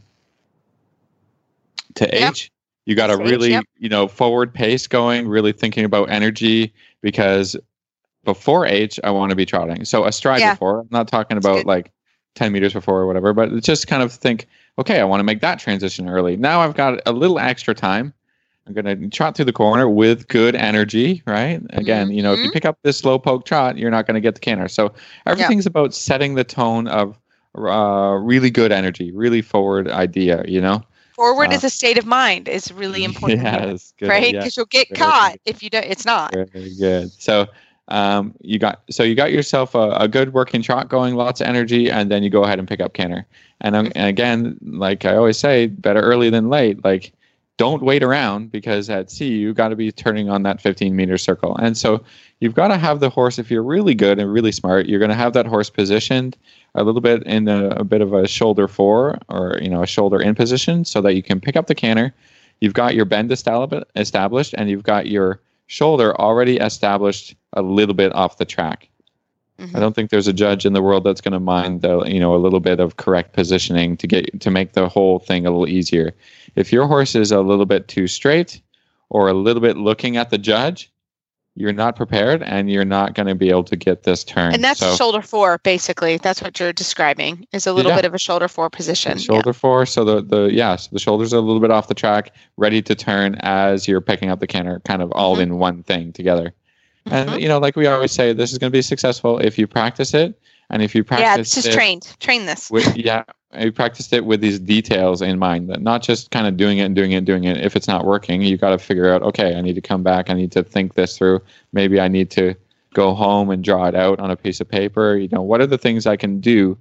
to Yep. H, you got a H, really, yep. you know, forward pace going, really thinking about energy, because before H, I want to be trotting. So a stride Yeah. before, I'm not talking about good. like ten meters before or whatever, but just kind of think, okay, I want to make that transition early. Now I've got a little extra time. I'm going to trot through the corner with good energy, right? Again, you know, if you Mhm. pick up this slow poke trot, you're not going to get the canter. So everything's about setting the tone of uh, really good energy, really forward idea, you know? Forward Uh, is a state of mind is really important, here, Yes, good, right? yeah. Because you'll get Very caught good. if you don't. It's not. Very good. So um, you got so you got yourself a, a good working trot going, lots of energy, and then you go ahead and pick up canter. And, um, and again, like I always say, better early than late. Like, don't wait around, because at C you got to be turning on that fifteen meter circle. And so you've got to have the horse, if you're really good and really smart, you're going to have that horse positioned a little bit in a, a bit of a shoulder four, or you know a shoulder in position, so that you can pick up the canter. You've got your bend estab- established, and you've got your shoulder already established a little bit off the track. Mhm. I don't think there's a judge in the world that's going to mind the you know a little bit of correct positioning to get to make the whole thing a little easier. If your horse is a little bit too straight or a little bit looking at the judge, you're not prepared and you're not going to be able to get this turn. And that's So, shoulder four, basically. That's what you're describing, is a little Yeah. bit of a shoulder four position. shoulder four. So the the yeah, so the shoulders are a little bit off the track, ready to turn as you're picking up the canter, kind of all Mhm. in one thing together. Yeah. And Mhm. you know, like we always say, this is going to be successful if you practice it, and if you practice Yeah, it's just it trained. Train this. with yeah, you practiced it with these details in mind, that not just kind of doing it and doing it and doing it. If it's not working, you got to figure out, okay, I need to come back. I need to think this through. Maybe I need to go home and draw it out on a piece of paper. You know, what are the things I can do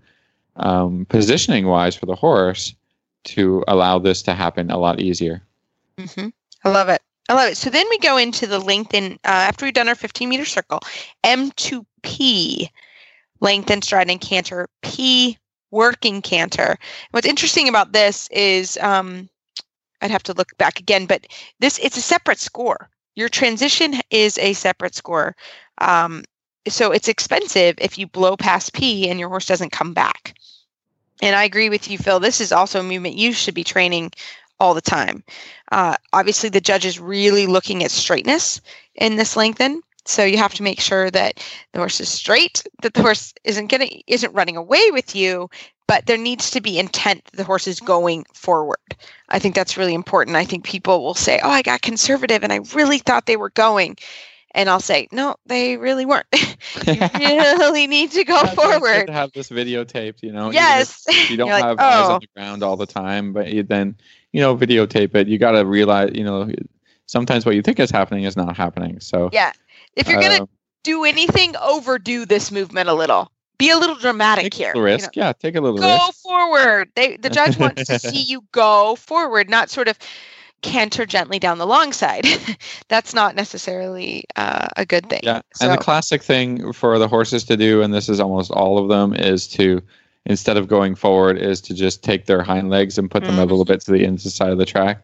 um, positioning wise for the horse to allow this to happen a lot easier? hmm I love it. I love it. So then we go into the lengthen, uh, after we've done our fifteen meter circle, M to P, lengthen, stride, and canter, P, working canter. What's interesting about this is, um, I'd have to look back again, but this, it's a separate score. Your transition is a separate score. Um, so it's expensive if you blow past P and your horse doesn't come back. And I agree with you, Phil. This is also a movement you should be training all the time. Uh, obviously, the judge is really looking at straightness in this lengthen. So you have to make sure that the horse is straight, that the horse isn't getting, isn't running away with you, but there needs to be intent that the horse is going forward. I think that's really important. I think people will say, oh, I got conservative and I really thought they were going. And I'll say, no, they really weren't. You really need to go That's why it's good forward. to have this videotaped, you know. Yes. Even if you don't You're like, have eyes oh. on the ground all the time, but you then, you know, videotape it. You got to realize, you know, sometimes what you think is happening is not happening. So Yeah. If you're going to um, do anything, overdo this movement a little. Be a little dramatic take here. a risk. you know. Yeah, take a little Go risk. forward. They, the judge wants to see you go forward, not sort of canter gently down the long side. That's not necessarily uh, a good thing. Yeah, So, and the classic thing for the horses to do, and this is almost all of them, is to, instead of going forward, is to just take their hind legs and put them a Mhm. little bit to the inside of the track.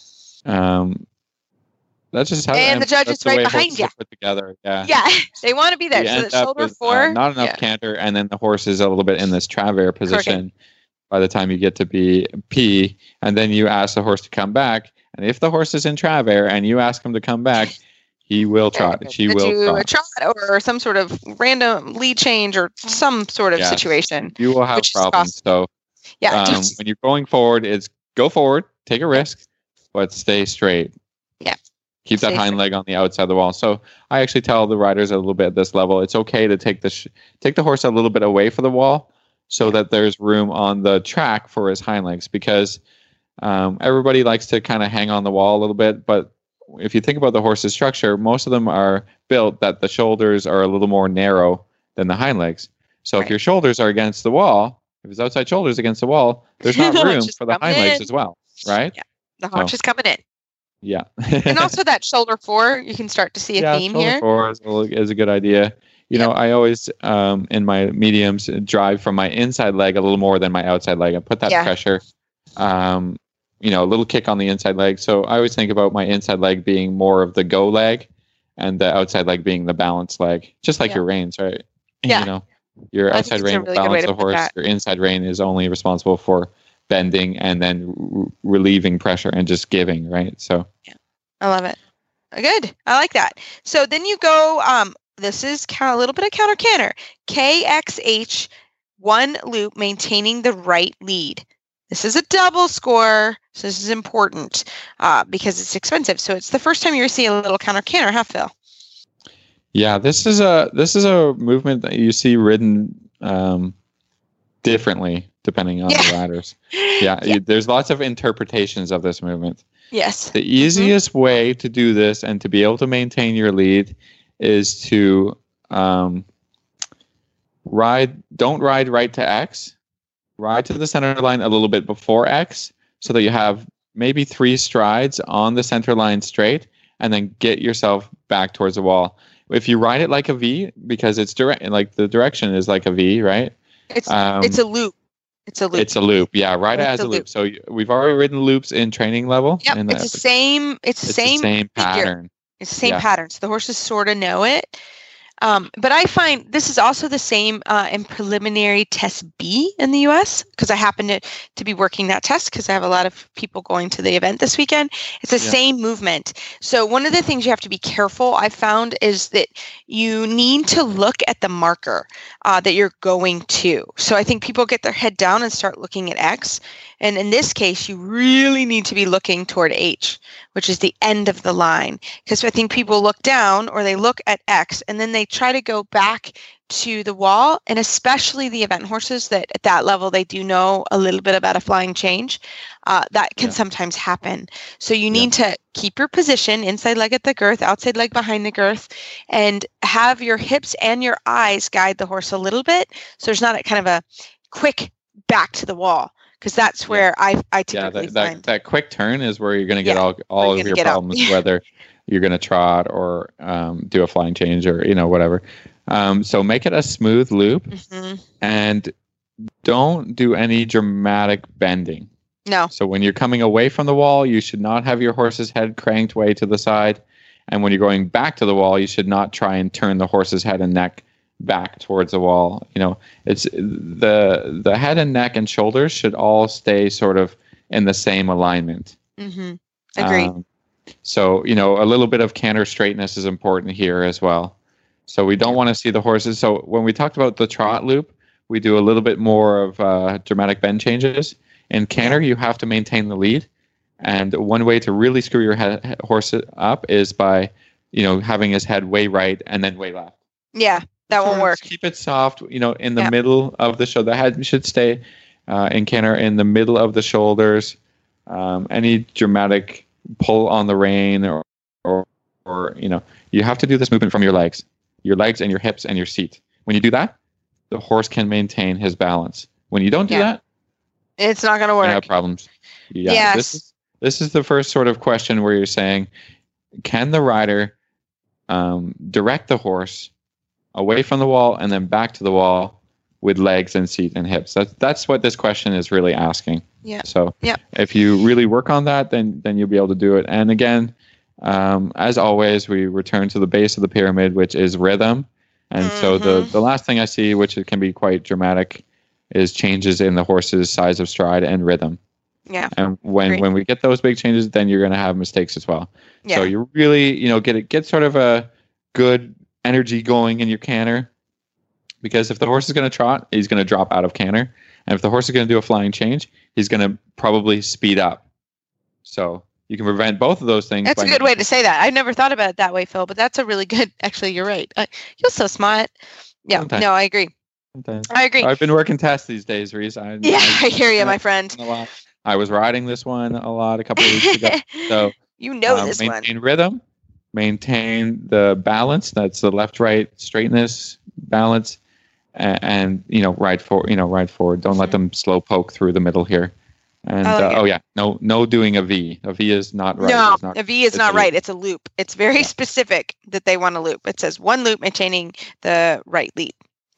Um, that's just how. And the judge that's is the right way behind horses you. are put together. Yeah. yeah, they want to be there. You So end that up shoulder with, uh, four. not enough yeah. canter, and then the horse is a little bit in this travers position by the time you get to be P, and then you ask the horse to come back. And if the horse is in travers and you ask him to come back, he will trot. Very She good. will do trot. a trot or some sort of random lead change or some sort of Yeah. situation. You will have which is problems. So Yeah, um, just- when you're going forward, it's go forward, take a risk, but stay straight. Yeah. Keep that Stay hind straight. leg on the outside of the wall. So I actually tell the riders a little bit at this level, it's okay to take the sh- take the horse a little bit away from the wall so that there's room on the track for his hind legs, because um, everybody likes to kind of hang on the wall a little bit. But if you think about the horse's structure, most of them are built that the shoulders are a little more narrow than the hind legs. So Right. if your shoulders are against the wall, if his outside shoulders against the wall, there's not room Just for the coming hind legs in. as well, right? Yeah. the haunch so- is coming in. Yeah. And also that shoulder four, you can start to see a yeah, theme shoulder here. four is a, is a good idea. You know, I always, um, in my mediums, drive from my inside leg a little more than my outside leg and put that Yeah. pressure, um, you know, a little kick on the inside leg. So I always think about my inside leg being more of the go leg and the outside leg being the balance leg, just like Yeah. your reins, right? Yeah. You know, your I think outside it's a rein really will good way balance to the put horse. that. Your inside rein is only responsible for bending and then r- relieving pressure and just giving, right? So I love it. Good. I like that. So then you go, um, this is kind of a little bit of counter canter. K X H, one loop, maintaining the right lead. This is a double score. So this is important uh, because it's expensive. So it's the first time you see a little counter canter, huh, Phil? yeah, this is a this is a movement that you see ridden um, differently depending on Yeah. the riders. Yeah, you- there's lots of interpretations of this movement. Yes. The easiest way to do this and to be able to maintain your lead is to um, ride. Don't ride right to X. Ride to the center line a little bit before X, so that you have maybe three strides on the center line straight, and then get yourself back towards the wall. If you ride it like a V, because it's direct, like the direction is like a V, right? It's Um, it's a loop. It's a loop. It's a loop. Yeah, ride it It's as a a loop. loop. So y- we've already ridden loops in training level. Yep. and It's the same. It's the it's same. the same figure. pattern. It's the same Yeah. pattern. So the horses sort of know it. Um, but I find this is also the same uh, in preliminary test B in the U S because I happen to, to be working that test because I have a lot of people going to the event this weekend. It's the Yeah. same movement. So one of the things you have to be careful, I found, is that you need to look at the marker uh, that you're going to. So I think people get their head down and start looking at X. And in this case, you really need to be looking toward H, which is the end of the line. Because I think people look down or they look at X and then they try to go back to the wall. And especially the event horses that at that level, they do know a little bit about a flying change. Uh, that can Yeah. sometimes happen. So you need to keep your position, inside leg at the girth, outside leg behind the girth, and have your hips and your eyes guide the horse a little bit. So there's not a kind of a quick back to the wall. Because that's where I I Yeah, typically that, that, find. that quick turn is where you're going to get Yeah, all, all you're of gonna your get out. problems, whether you're going to trot or um, do a flying change or, you know, whatever. Um, so make it a smooth loop Mhm. and don't do any dramatic bending. No. So when you're coming away from the wall, you should not have your horse's head cranked way to the side. And when you're going back to the wall, you should not try and turn the horse's head and neck back towards the wall. You know, it's the the head and neck and shoulders should all stay sort of in the same alignment. Mm-hmm. Agreed. Um, so, you know, a little bit of canter straightness is important here as well. So we don't want to see the horses. So when we talked about the trot loop, we do a little bit more of uh, dramatic bend changes. In canter, you have to maintain the lead. And one way to really screw your head, horse up is by, you know, having his head way right and then way left. Yeah, that won't work. Keep it soft, you know, in the Yep. middle of the shoulder. The head should stay uh, in canter in the middle of the shoulders. Um, any dramatic pull on the rein or, or, or, you know, you have to do this movement from your legs, your legs and your hips and your seat. When you do that, the horse can maintain his balance. When you don't do Yeah. that, It's not going to you work. have problems. Yeah, Yes. this is this is the first sort of question where you're saying, can the rider um, direct the horse away from the wall and then back to the wall with legs and seat and hips? That's that's what this question is really asking. Yeah. So Yeah. if you really work on that, then then you'll be able to do it. And again, um, as always, we return to the base of the pyramid, which is rhythm. And so the Mhm. the last thing I see, which it can be quite dramatic, is changes in the horse's size of stride and rhythm. Yeah. And when, Great. when we get those big changes, then you're going to have mistakes as well. Yeah. So you really, you know, get it, get sort of a good energy going in your canter, because if the horse is going to trot, he's going to drop out of canter, and if the horse is going to do a flying change, he's going to probably speed up. So you can prevent both of those things. That's a by good way to say that. I never thought about it that way, Phil, but that's a really good, actually, you're right. Uh, you're so smart. Yeah, Sometimes. no, I agree. Sometimes. I agree. I've been working tests these days, Reese. I, Yeah, I hear you, my friend. a lot. I was riding this one a lot a couple of weeks ago. So You know um, this one. maintain rhythm, maintain the balance. That's the left-right straightness balance, and, and you know, ride forward. You know, ride forward. Don't let them slow poke through the middle here. And Oh, uh, yeah. oh yeah, no, no doing a V. A V is not right. No, It's not- a V is it's not a right. loop. It's a loop. It's very specific that they want a loop. It says one loop maintaining the right lead.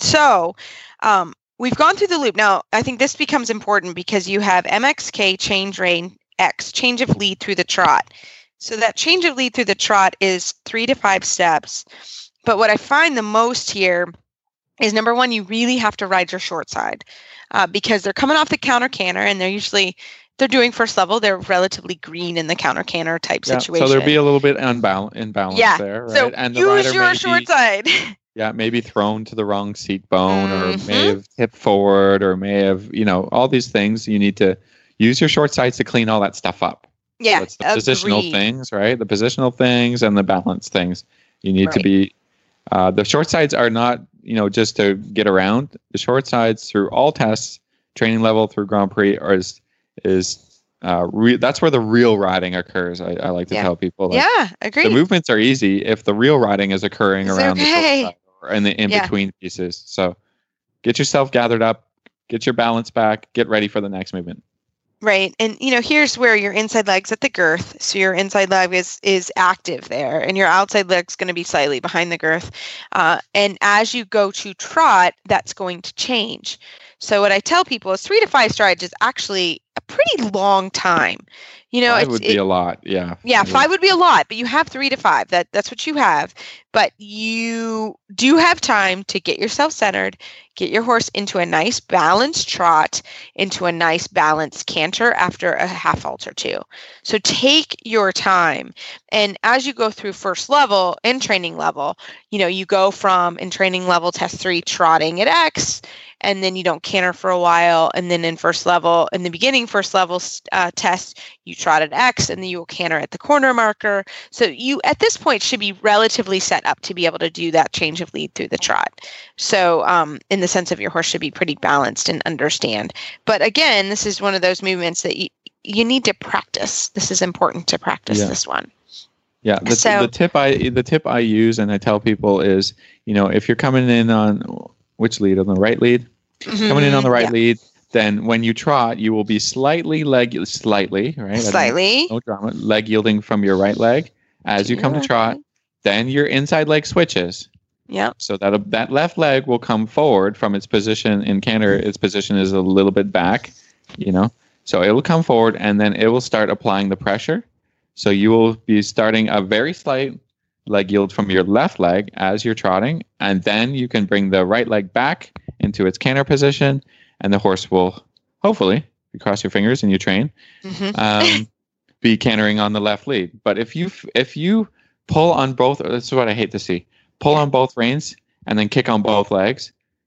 So um, we've gone through the loop. Now, I think this becomes important because you have M X K change rein X, change of lead through the trot. So that change of lead through the trot is three to five steps. But what I find the most here is, number one, you really have to ride your short side uh, because they're coming off the counter canter, and they're usually, they're doing first level. They're relatively green in the counter canter type Yeah, situation. so there'll be a little bit unbal- imbalance Yeah, there, right? So and the use rider your may short be, side. yeah, maybe thrown to the wrong seat bone, or Mhm. may have tipped forward, or may have, you know, all these things. You need to use your short sides to clean all that stuff up. Yeah, That's the positional agreed. things, right? The positional things and the balance things. You need to Right. be. Uh, the short sides are not, you know, just to get around. The short sides through all tests, training level through Grand Prix, are is is uh, re- that's where the real riding occurs. I, I like to Yeah. tell people. Like, Yeah, the agreed. movements are easy if the real riding is occurring It's around okay. the short side or in the in Yeah. between pieces. So get yourself gathered up, get your balance back, get ready for the next movement. Right. And you know, here's where your inside leg's at the girth. So your inside leg is is active there, and your outside leg's going to be slightly behind the girth. Uh, and as you go to trot, that's going to change. So what I tell people is three to five strides is actually a pretty long time. You know, Five it's, would it- be a lot. Yeah. Yeah, It would. five would be a lot, but you have three to five. That that's what you have. But you do have time to get yourself centered, get your horse into a nice balanced trot, into a nice balanced canter after a half halt or two. So take your time. And as you go through first level and training level, you know, you go from in training level test three trotting at X, and then you don't canter for a while, and then in first level, in the beginning first level uh, test, you trot at X, and then you will canter at the corner marker. So you, at this point, should be relatively set up to be able to do that change of lead through the trot. So um, in the sense of your horse should be pretty balanced and understand. But again, this is one of those movements that you, you need to practice. This is important to practice Yeah. this one. Yeah, the, So- the tip I the tip I use and I tell people is, you know, if you're coming in on which lead, on the right lead, coming in on the right Mm-hmm. Yeah. lead, then when you trot, you will be slightly leg slightly right, I don't- Slightly. no drama, leg yielding from your right leg as you come to Yeah. trot. Then your inside leg switches, Yep. so that that left leg will come forward from its position in canter. Its position is a little bit back, you know, so it will come forward and then it will start applying the pressure. So you will be starting a very slight leg yield from your left leg as you're trotting, and then you can bring the right leg back into its canter position, and the horse will hopefully, you cross your fingers and you train, Mhm. um, be cantering on the left lead. But if you if you pull on both, this is what I hate to see: pull on both reins and then kick on both legs.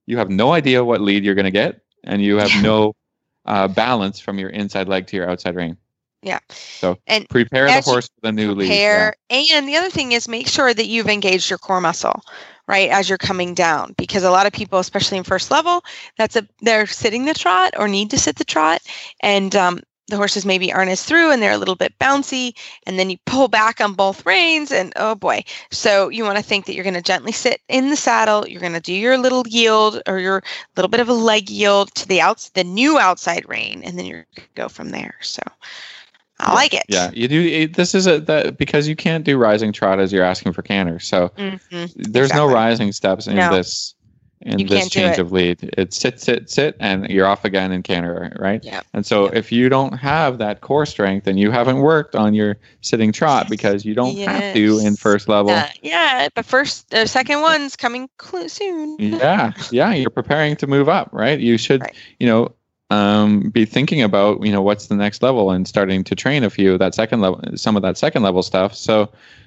you have no idea what lead you're going to get, and you have Yeah. no uh, balance from your inside leg to your outside rein. Yeah. So And prepare the as you horse for the new lead. prepare, and the other thing is make sure that you've engaged your core muscle, right, as you're coming down, because a lot of people, especially in first level, that's a they're sitting the trot or need to sit the trot, and um, the horses maybe aren't as through and they're a little bit bouncy, and then you pull back on both reins, and oh boy. So you want to think that you're going to gently sit in the saddle, you're going to do your little yield or your little bit of a leg yield to the outs the new outside rein, and then you're going to go from there. So I like it. Yeah, you do. It, this is a that because you can't do rising trot as you're asking for canter. So Mm-hmm. there's no Exactly. rising steps in No. this in You this can't do change it. of lead. It's sit, sit, sit, and you're off again in canter, right? Yeah. And so Yep. if you don't have that core strength and you haven't worked on your sitting trot because you don't have to in Yes. first level. Uh, yeah, but first, the second one's coming cl- soon. yeah, yeah, you're preparing to move up, right? You should, Right. you know, um, be thinking about, you know, what's the next level and starting to train a few of that second level, some of that second level stuff. So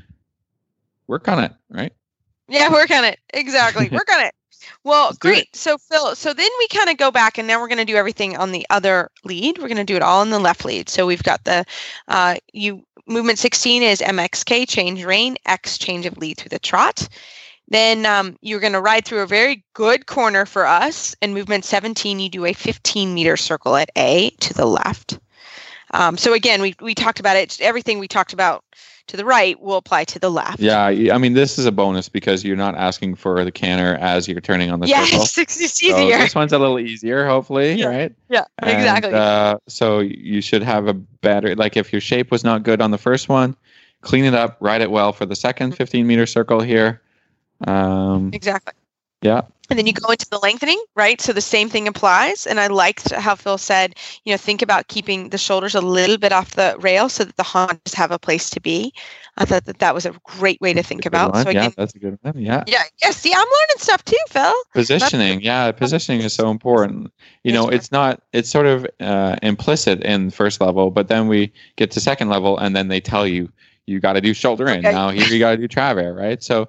work on it, right? Yeah, work on it. Exactly. Work on it. Well, Let's do great. So, Phil, so then we kind of go back and now we're going to do everything on the other lead. We're going to do it all in the left lead. So we've got the, uh, you movement sixteen is M X K, change rein, X, change of lead through the trot. Then um, you're going to ride through a very good corner for us. And movement seventeen, you do a fifteen meter circle at A to the left. Um, so again, we, we talked about it. Everything we talked about to the right will apply to the left. Yeah, y- I mean, this is a bonus because you're not asking for the canter as you're turning on the circle. Yes, it's, it's So easier. this one's a little easier, hopefully, Yeah, right? Yeah, And, exactly. uh, so you should have a better, like if your shape was not good on the first one, clean it up, ride it well for the second fifteen meter circle here. Um, Exactly. yeah, And then you go into the lengthening, right? So the same thing applies. And I liked how Phil said, you know, think about keeping the shoulders a little bit off the rail so that the haunches have a place to be. I thought that that was a great way to think good about. one. So yeah, again, that's a good one. Yeah. yeah, yeah. See, I'm learning stuff too, Phil. Positioning, yeah, positioning is so important. You know, Yes, it's not, it's sort of uh, implicit in first level, but then we get to second level and then they tell you, you got to do shoulder in. Okay. Now here you got to do travers, right? So,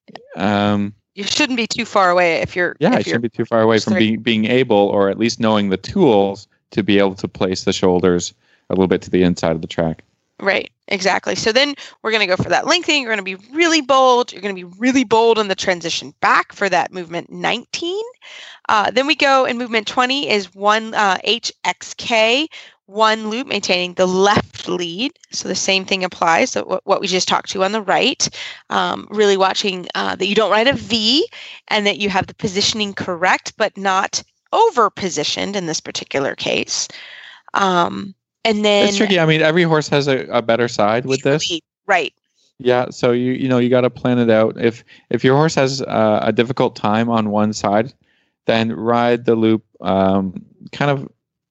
um, You shouldn't be too far away if you're. yeah, if it you're, shouldn't be too far away from Sorry. being being able, or at least knowing the tools to be able to place the shoulders a little bit to the inside of the track. Right, exactly. So then we're going to go for that lengthening. You're going to be really bold. You're going to be really bold in the transition back for that movement nineteen. Uh, then we go in movement twenty is one uh, H X K, one loop, maintaining the left lead. So the same thing applies. So what, what we just talked to on the right, um, really watching uh, that you don't ride a V and that you have the positioning correct, but not over positioned in this particular case. Um, and then It's tricky. I mean, every horse has a, a better side with this. Right. Yeah, so you you know you got to plan it out. If if your horse has uh, a difficult time on one side, then ride the loop um, kind of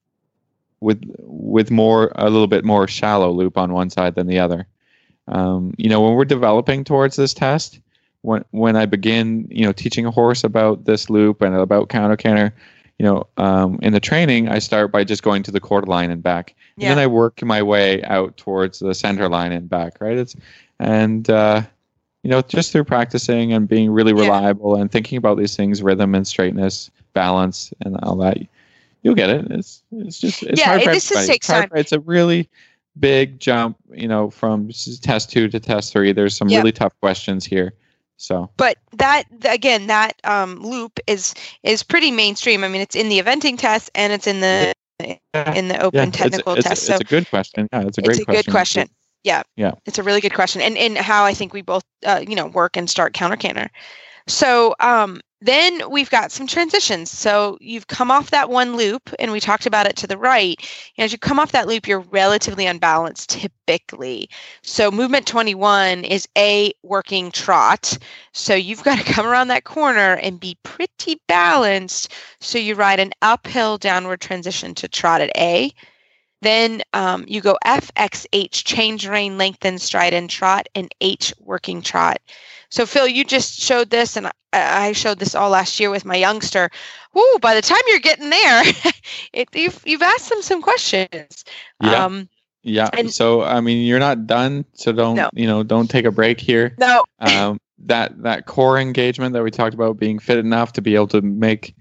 with with more a little bit more shallow loop on one side than the other. Um, you know, when we're developing towards this test, when when I begin you know teaching a horse about this loop and about counter canter, you know, um, in the training, I start by just going to the quarter line and back. And Yeah. then I work my way out towards the center line and back, right? It's and uh, you know, just through practicing and being really Yeah. reliable and thinking about these things, rhythm and straightness, balance, and all that, you'll get it. It's it's just it's Yeah, hard for it- this is- everybody. takes It's hard time. for- It's a really big jump, you know, from s- test two to test three. There's some Yep. really tough questions here. So But that th- again, that um, loop is is pretty mainstream. I mean, it's in the eventing test and it's in the in the open it's, technical it's, test. it's so a good question. Yeah, it's a great it's a question. good question. Yeah. Yeah. It's a really good question. And and how I think we both uh, you know, work and start counter canter. So um then we've got some transitions. So you've come off that one loop and we talked about it to the right. And as you come off that loop, you're relatively unbalanced typically. So movement twenty-one is a working trot. So you've got to come around that corner and be pretty balanced. So you ride an uphill downward transition to trot at A. Then um, you go F, X, H, change rein, lengthen, stride, and trot, and H, working trot. So, Phil, you just showed this, and I, I showed this all last year with my youngster. Woo, by the time you're getting there, it, you've, you've asked them some questions. Yeah. Um, Yeah. And- so I mean, you're not done. So don't No. you know? Don't take a break here. no, Um, that that core engagement that we talked about, being fit enough to be able to make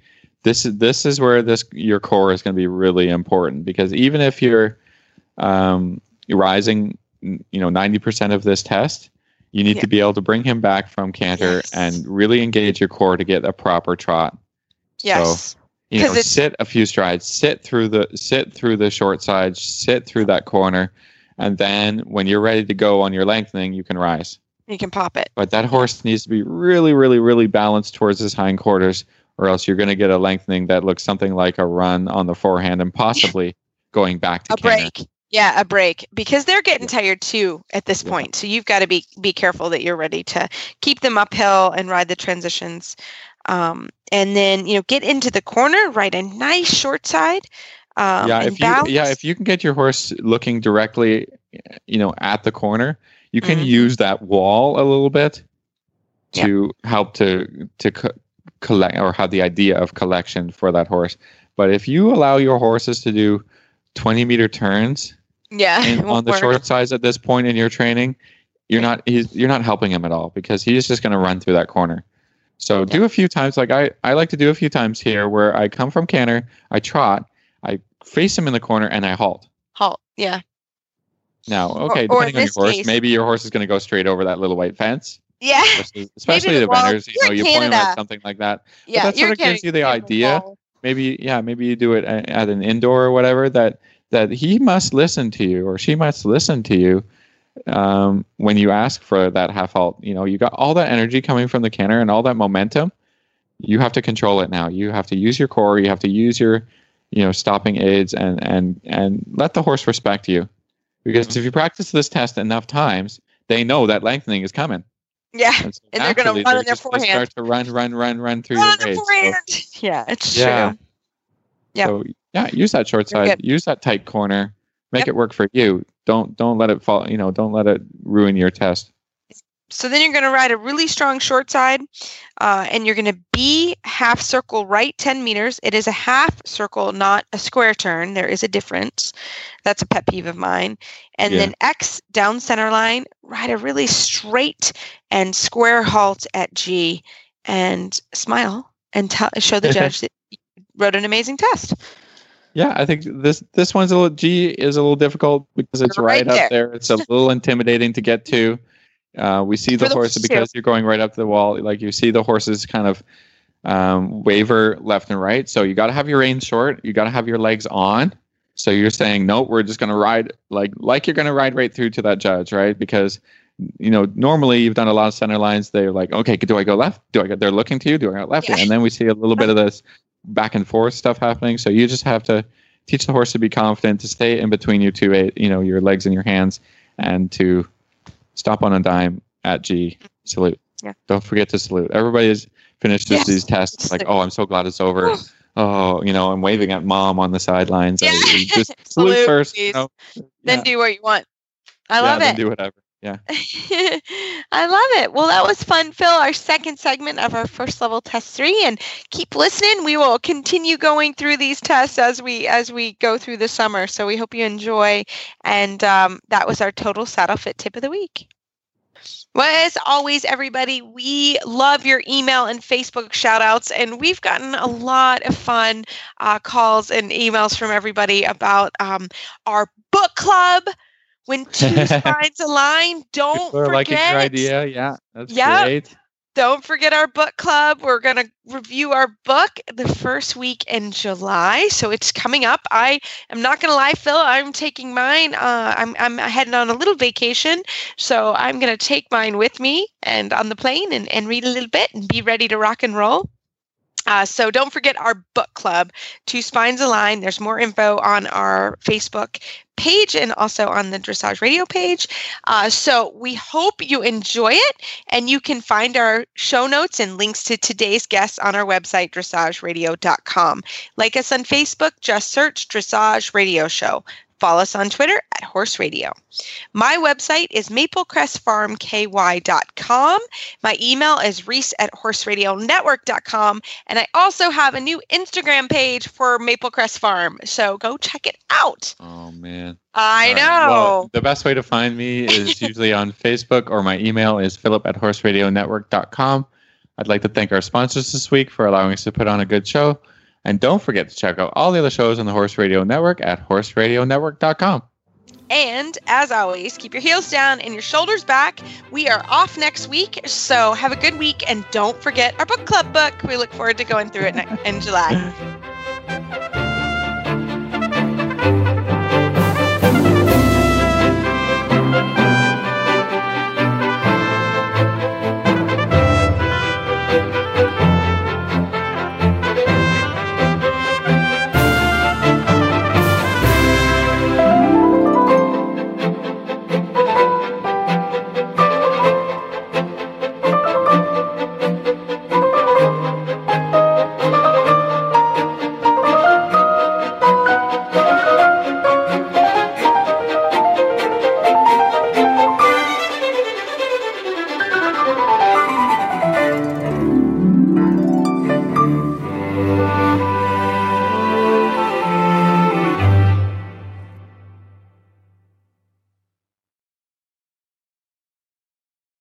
this is this is where this your core is going to be really important, because even if you're um, rising, you know, ninety percent of this test, you need Yeah. to be able to bring him back from canter Yes. and really engage your core to get a proper trot. Yes. You know, 'Cause it's- sit a few strides, sit through the sit through the short side, sit through that corner, and then when you're ready to go on your lengthening, you can rise. You can pop it. But that horse needs to be really, really, really balanced towards his hindquarters, or else you're going to get a lengthening that looks something like a run on the forehand and possibly going back to A canter. break. Yeah, a break, because they're getting Yeah. tired too at this Yeah. point. So you've got to be be careful that you're ready to keep them uphill and ride the transitions. Um, and then, you know, get into the corner, ride a nice short side. Um, yeah, and if you balance. yeah if you can get your horse looking directly, you know, at the corner, you can Mhm. use that wall a little bit Yeah. to help to to co- collect, or have the idea of collection for that horse. But if you allow your horses to do twenty meter turns yeah, in, it won't on the work. short sides at this point in your training, you're not he's you're not helping him at all, because he's just going to run through that corner. So do a few times, like I, I like to do a few times here, where I come from canter, I trot, I face him in the corner, and I halt. Halt. Yeah. Now, okay, or in depending on your this horse, case- maybe your horse is going to go straight over that little white fence, Yeah. versus- especially the the wall- vendors. You you're know, in you point them at Canada. something like that. Yeah. that sort you're of gives getting you the to idea. wall. Maybe, yeah, maybe you do it at, at an indoor or whatever. That that he must listen to you, or she must listen to you um, when you ask for that half halt. You know, you got all that energy coming from the canter and all that momentum. You have to control it now. You have to use your core. You have to use your, you know, stopping aids, and and and let the horse respect you. Because if you practice this test enough times, they know that lengthening is coming. Yeah. And, so And they're gonna naturally, run in their just gonna forehand. Start to run, run, run, run through Run your the aids. So- forehand. Yeah, it's Yeah. true. Yep. So yeah, use that short You're side, good. use that tight corner, make Yep. it work for you. Don't don't let it fall. You know, don't let it ruin your test. So then you're going to ride a really strong short side, uh, and you're going to B half circle right ten meters. It is a half circle, not a square turn. There is a difference. That's a pet peeve of mine. And Yeah. then X down center line, ride a really straight and square halt at G, and smile and tell, show the judge that you rode an amazing test. Yeah, I think this this one's a little G is a little difficult because it's You're right, right up there. It's a little intimidating to get to. Uh, we see For the the horse horse, because you're going right up to the wall. Like you see the horses kind of um, waver left and right. So you got to have your reins short. You got to have your legs on. So you're saying no, we're just going to ride like like you're going to ride right through to that judge, right? Because you know normally you've done a lot of center lines. They're like, okay, do I go left? Do I go? They're looking to you. Do I go left? Yeah. And then we see a little bit of this back and forth stuff happening. So you just have to teach the horse to be confident, to stay in between your two, eight, you know, your legs and your hands, and to stop on a dime at G. Salute. Yeah. Don't forget to salute. Everybody has finished Yes. these tests. Like, oh, I'm so glad it's over. Oh, you know, I'm waving at mom on the sidelines. I- Yeah. just salute, Salute, first. please. You know? Then Yeah. do what you want. I Yeah, love then it. do whatever. Yeah. I love it. Well, that was fun, Phil. Our second segment of our first level test three, and keep listening. We will continue going through these tests as we as we go through the summer. So we hope you enjoy. And um, that was our total saddle fit tip of the week. Well, as always, everybody, we love your email and Facebook shout outs, and we've gotten a lot of fun uh, calls and emails from everybody about um, our book club. When two spines align, don't People are forget. liking your idea. Yeah, that's Yep. great. Don't forget our book club. We're going to review our book the first week in July. So it's coming up. I am not going to lie, Phil. I'm taking mine. Uh, I'm, I'm heading on a little vacation. So I'm going to take mine with me and on the plane and, and read a little bit and be ready to rock and roll. Uh, so don't forget our book club, Two Spines Align. There's more info on our Facebook page and also on the Dressage Radio page. Uh, so we hope you enjoy it, and you can find our show notes and links to today's guests on our website, dressage radio dot com. Like us on Facebook, just search Dressage Radio Show. Follow us on Twitter at Horse Radio. My website is maple crest farm k y dot com. My email is reese at horse radio network dot com. And I also have a new Instagram page for Maple Crest Farm. So go check it out. Oh, man. I All know. right. Well, the best way to find me is usually on Facebook, or my email is philip at horse radio network dot com. I'd like to thank our sponsors this week for allowing us to put on a good show. And don't forget to check out all the other shows on the Horse Radio Network at horse radio network dot com. And as always, keep your heels down and your shoulders back. We are off next week, so have a good week. And don't forget our book club book. We look forward to going through it ne- in July.